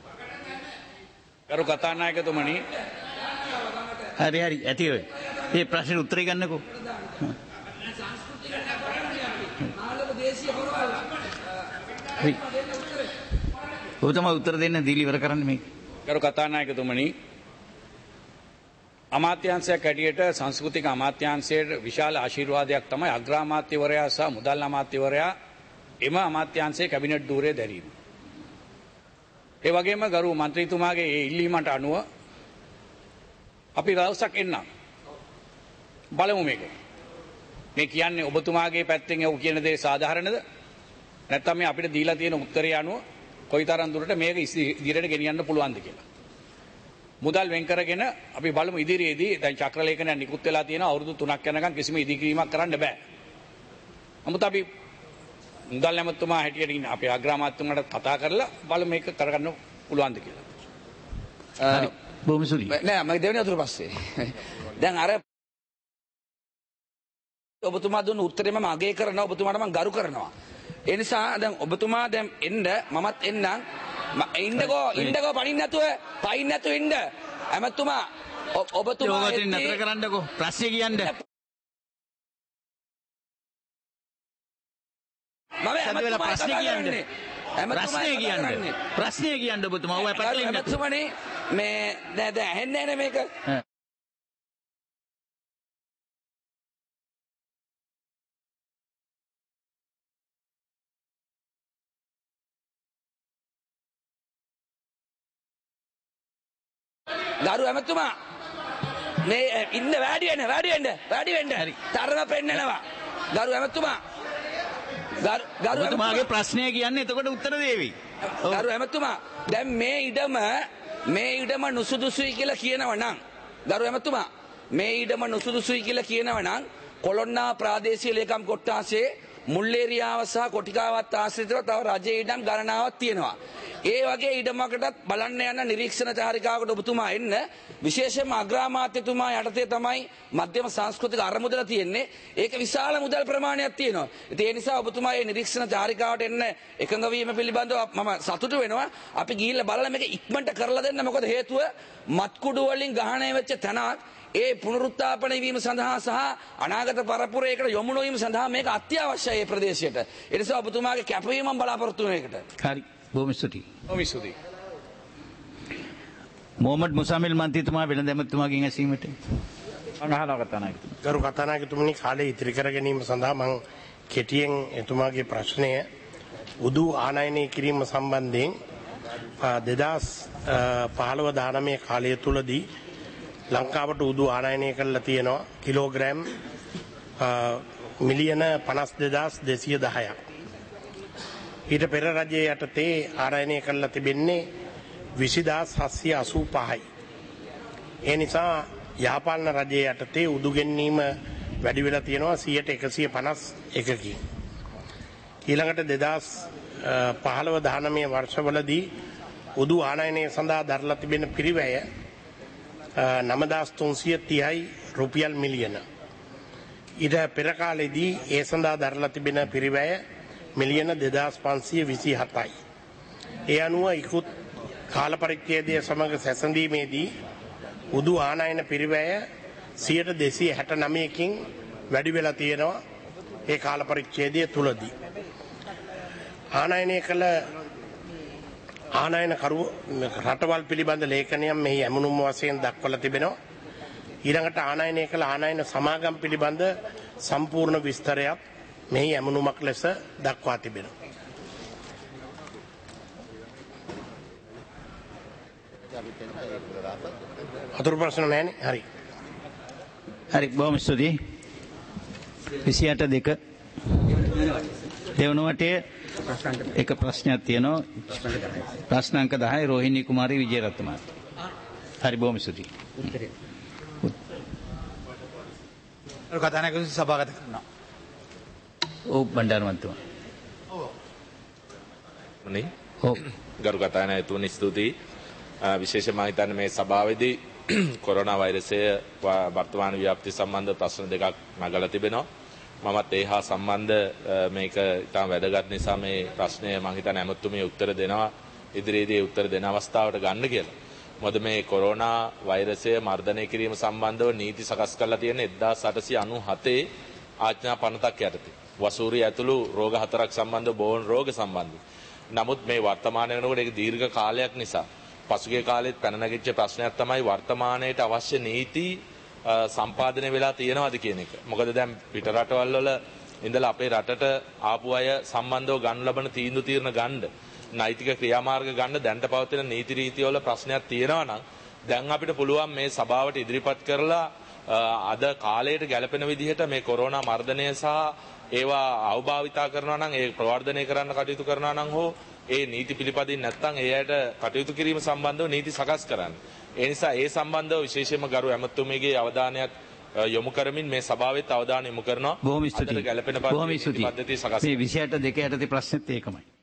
ගරු කතානායකතුමනි හරි ඇති ඔය. මේ ප්‍රශ්නෙට උත්තරේ ගන්නකෝ. ඔබතුමා උත්තර දෙන්න දීලා ඉවර කරන්න මේක. ගරු කතානායකතුමනි අමාත්‍යාංශයක් හැටියට සංස්කෘතික අමාත්‍යාංශයේ විශාල ආශිර්වාදයක් තමයි අග්‍රාමාත්‍යවරයා සහ මුදල් අමාත්‍යවරයා එම අමාත්‍යාංශයේ කැබිනට් ධූරය දැරීම. ඒ වගේම ගරු මන්ත්‍රීතුමාගේ ඒ ඉල්ලීමට අනුව අපි දවසක් එන්නම්. බලමු මේක. මේ කියන්නේ ඔබතුමාගේ පැත්තෙන් යවු කියන දේ සාධාරණද? නැත්නම් මේ අපිට දීලා තියෙන උත්තරය අනුව කොයිතරම් දුරට මේක ඉදිරියට ගෙනියන්න පුළුවන්ද කියලා. මුදල් වෙන් කරගෙන අපි බලමු ඉදිරියේදී දැන් චක්‍රලේඛනය නිකුත් වෙලා තියෙන අවුරුදු 3ක් යනකම් කිසිම ඉදිකිරීමක් කරන්න බෑ. නමුත් අපි මුදල් ඇමතුමා හැටියට ඉන්න අපේ අග්‍රාමාත්‍යතුමාට කතා කරලා බලමු මේක කරගන්න පුළුවන්ද කියලා. හරි. බොහොම සුළි. නෑ මම දෙවෙනි අතුරු පස්සේ. දැන් අර ඔබතුමා දුන්න උත්තරේ මම අගය කරනවා ඔබතුමාට මම ගරු කරනවා. ඒ නිසා දැන් ඔබතුමා දැන් එන්න මමත් එන්නම්. ඉන්නකෝ පනින්න නැතුව පයින් නැතුව ඉන්න. ඇමතුමා ඔබතුමා ඔබතුමා නතර කරන්නකෝ. ප්‍රශ්නේ කියන්න. ප්‍රශ්නේ කියන්න ඔබතුමා ඔය පැත්තෙන් ඉන්න. ඇමතුමනි මේ දැන් ඇහෙන්නේ නැහැ මේක. ගරු ඇමතුමා මේ ඉන්න වැඩි වෙන්න තරම පෙන්නනවා. ගරු ඇමතුමා ගරුතුමාගේ ප්‍රශ්නය කියන්නේ එතකොට උත්තර දේවි. ගරු ඇමතුමා දැන් මේ ඉඩම නුසුදුසුයි කියලා කියනවා නම් ගරු ඇමතුමා මේ ඉඩම නුසුදුසුයි කියලා කියනවා නම් කොළොන්නාව ප්‍රාදේශීය ලේකම් කොට්ටාසේ මුල්ලේරියාව සහ කොටිකාවත් ආශ්‍රිතව තව රජයේ ඉඩම් ගණනාවක් තියෙනවා. ඒ වගේ ඉඩමකටත් බලන්න යන නිරීක්ෂණ චාරිකාවකට ඔබතුමා එන්න. විශේෂයෙන්ම අග්‍රාමාත්‍යතුමා යටතේ තමයි මධ්‍යම සංස්කෘතික අරමුදල තියෙන්නේ. ඒක විශාල මුදල් ප්‍රමාණයක් තියෙනවා. ඉතින් ඒ නිසා ඔබතුමා මේ නිරීක්ෂණ චාරිකාවට එන්න එකඟ වීම පිළිබඳව මම සතුටු වෙනවා. අපි ගිහිල්ලා බලලා මේක ඉක්මනට කරලා දෙන්න. මොකද හේතුව මත්කුඩු වලින් ගහණය වෙච්ච තැනක් ඒ පුනරුත්ථාපනය වීම සඳහා සහ අනාගත පරපුරයකට යොමු නොවීම සඳහා මේක අත්‍යවශ්‍යයි මේ ප්‍රදේශයට. ඒ නිසා ඔබතුමාගේ කැපවීම බලාපොරොත්තු වෙන එකට. හරි. බොහොම ස්තුතියි. බොහොම ස්තුතියි. මොහමඩ් මුසාමිල් මන්ත්‍රීතුමා වෙළඳ ඇමතුමාගෙන් ඇසීමට. ගරු කතානායකතුමනි, කාලය ඉතිරි කර ගැනීම සඳහා මම කෙටියෙන් එතුමාගේ ප්‍රශ්නය උදු ආනයනය කිරීම සම්බන්ධයෙන් 2015 19 කාලය තුලදී ලංකාවට උදු ආනයනය කරලා තියෙනවා කිලෝග්‍රෑම් මිලියන 52,210ක්. ඊට පෙර රජයේ යටතේ ආනයනය කරලා තිබෙන්නේ 20,785යි. ඒ නිසා යාපාලන රජයේ යටතේ උදු ගැනීම වැඩි වෙලා තියෙනවා 151%කින්. ඊළඟට 2015 19 වර්ෂවලදී උදු ආනයනය සඳහා දරලා තිබෙන පිරිවැය 9,330යි රුපියල් මිලියන. ඊට පෙර කාලෙදී ඒ සඳහා දරලා තිබෙන පිරිවැය මිලියන 2,527යි. ඒ අනුව ඉක්ුත් කාල පරිච්ඡේදය සමග සැසඳීමේදී උදු ආනයන පිරිවැය 269කින් වැඩි වෙලා තියෙනවා ඒ කාල පරිච්ඡේදය තුලදී. ආනයනය කළ ආනයනකරු රටවල් පිළිබඳ ලේඛනයක් මෙහි ඇමුණුම් වශයෙන් දක්වලා තිබෙනවා. ඊළඟට ආනයනය කළ ආනයන සමාගම් පිළිබඳ සම්පූර්ණ විස්තරයක් මෙහි ඇමුණුමක් ලෙස දක්වා තිබෙනවා. අතුරු ප්‍රශ්න නැහැනේ. හරි. හරි, බොහොම ස්තුතියි. 28 දෙවන වටේ එක ප්‍රශ්නයක් තියෙනවා. ප්‍රශ්න අංක 10 රෝහිණී කුමාරී විජේරත්න මහත්මිය. හරි, බොහොම ස්තුතියි. උත්තරේ. කතානායකතුමනි සභාගත කරනවා. ඔව් බණ්ඩාර මන්තුමා. ඔව්. ගරු කතානායකතුමනි ස්තුතියි. විශේෂයෙන් මම හිතන්නේ මේ සභාවේදී කොරෝනා වෛරසය වර්තමාන ව්‍යාප්තිය සම්බන්ධ ප්‍රශ්න දෙකක් නගලා තිබෙනවා. මමත් ඒ හා සම්බන්ධ මේක ඉතාම වැදගත් නිසා මේ ප්‍රශ්නය මම හිතන්නේ ඇමතුමිය උත්තර දෙනවා ඉදිරියේදී උත්තර දෙන අවස්ථාවට ගන්න කියලා. මොකද මේ කොරෝනා වෛරසය මර්ධනය කිරීම සම්බන්ධව නීති සකස් කරලා තියෙන 1897 ආඥා පනතක් යටතේ. වසූරිය ඇතුළු රෝග 4ක් සම්බන්ධව බෝන් රෝග සම්බන්ධව. නමුත් මේ වර්තමාන වෙනකොට ඒක දීර්ඝ කාලයක් නිසා පසුගිය කාලෙත් පැන නැගිච්ච ප්‍රශ්නයක් තමයි වර්තමානයේට අවශ්‍ය නීති සම්පාදනය වෙලා තියෙනවද කියන එක. මොකද දැන් පිට රටවල් වල ඉඳලා අපේ රටට ආපු අය සම්බන්ධව ගන්න ලබන තීන්දුව తీරන ගන්න නෛතික ක්‍රියාමාර්ග ගන්න දැනට පවතින නීති රීති වල ප්‍රශ්නයක් තියෙනවා නම් දැන් අපිට පුළුවන් මේ සභාවට ඉදිරිපත් කරලා අද කාලයට ගැලපෙන විදිහට මේ කොරෝනා මර්ධනය සහ ඒවා අවභාවිතා කරනවා නම් ඒ ප්‍රවර්ධනය කරන්න කටයුතු කරනවා නම් හෝ ඒ නීති පිළිපදින් නැත්නම් ඒ අයට කටයුතු කිරීම සම්බන්ධව නීති සකස් කරන්න. ඒ නිසා ඒ සම්බන්ධව විශේෂයෙන්ම ගරු ඇමතුමියගේ අවධානයක් යොමු කරමින් මේ සභාවෙත් අවධානය යොමු කරනවා. බොහොම ස්තුතියි. ගැලපෙන පද්ධතිය සකස්. මේ 28 2 යටතේ ප්‍රශ්නෙත් ඒකමයි.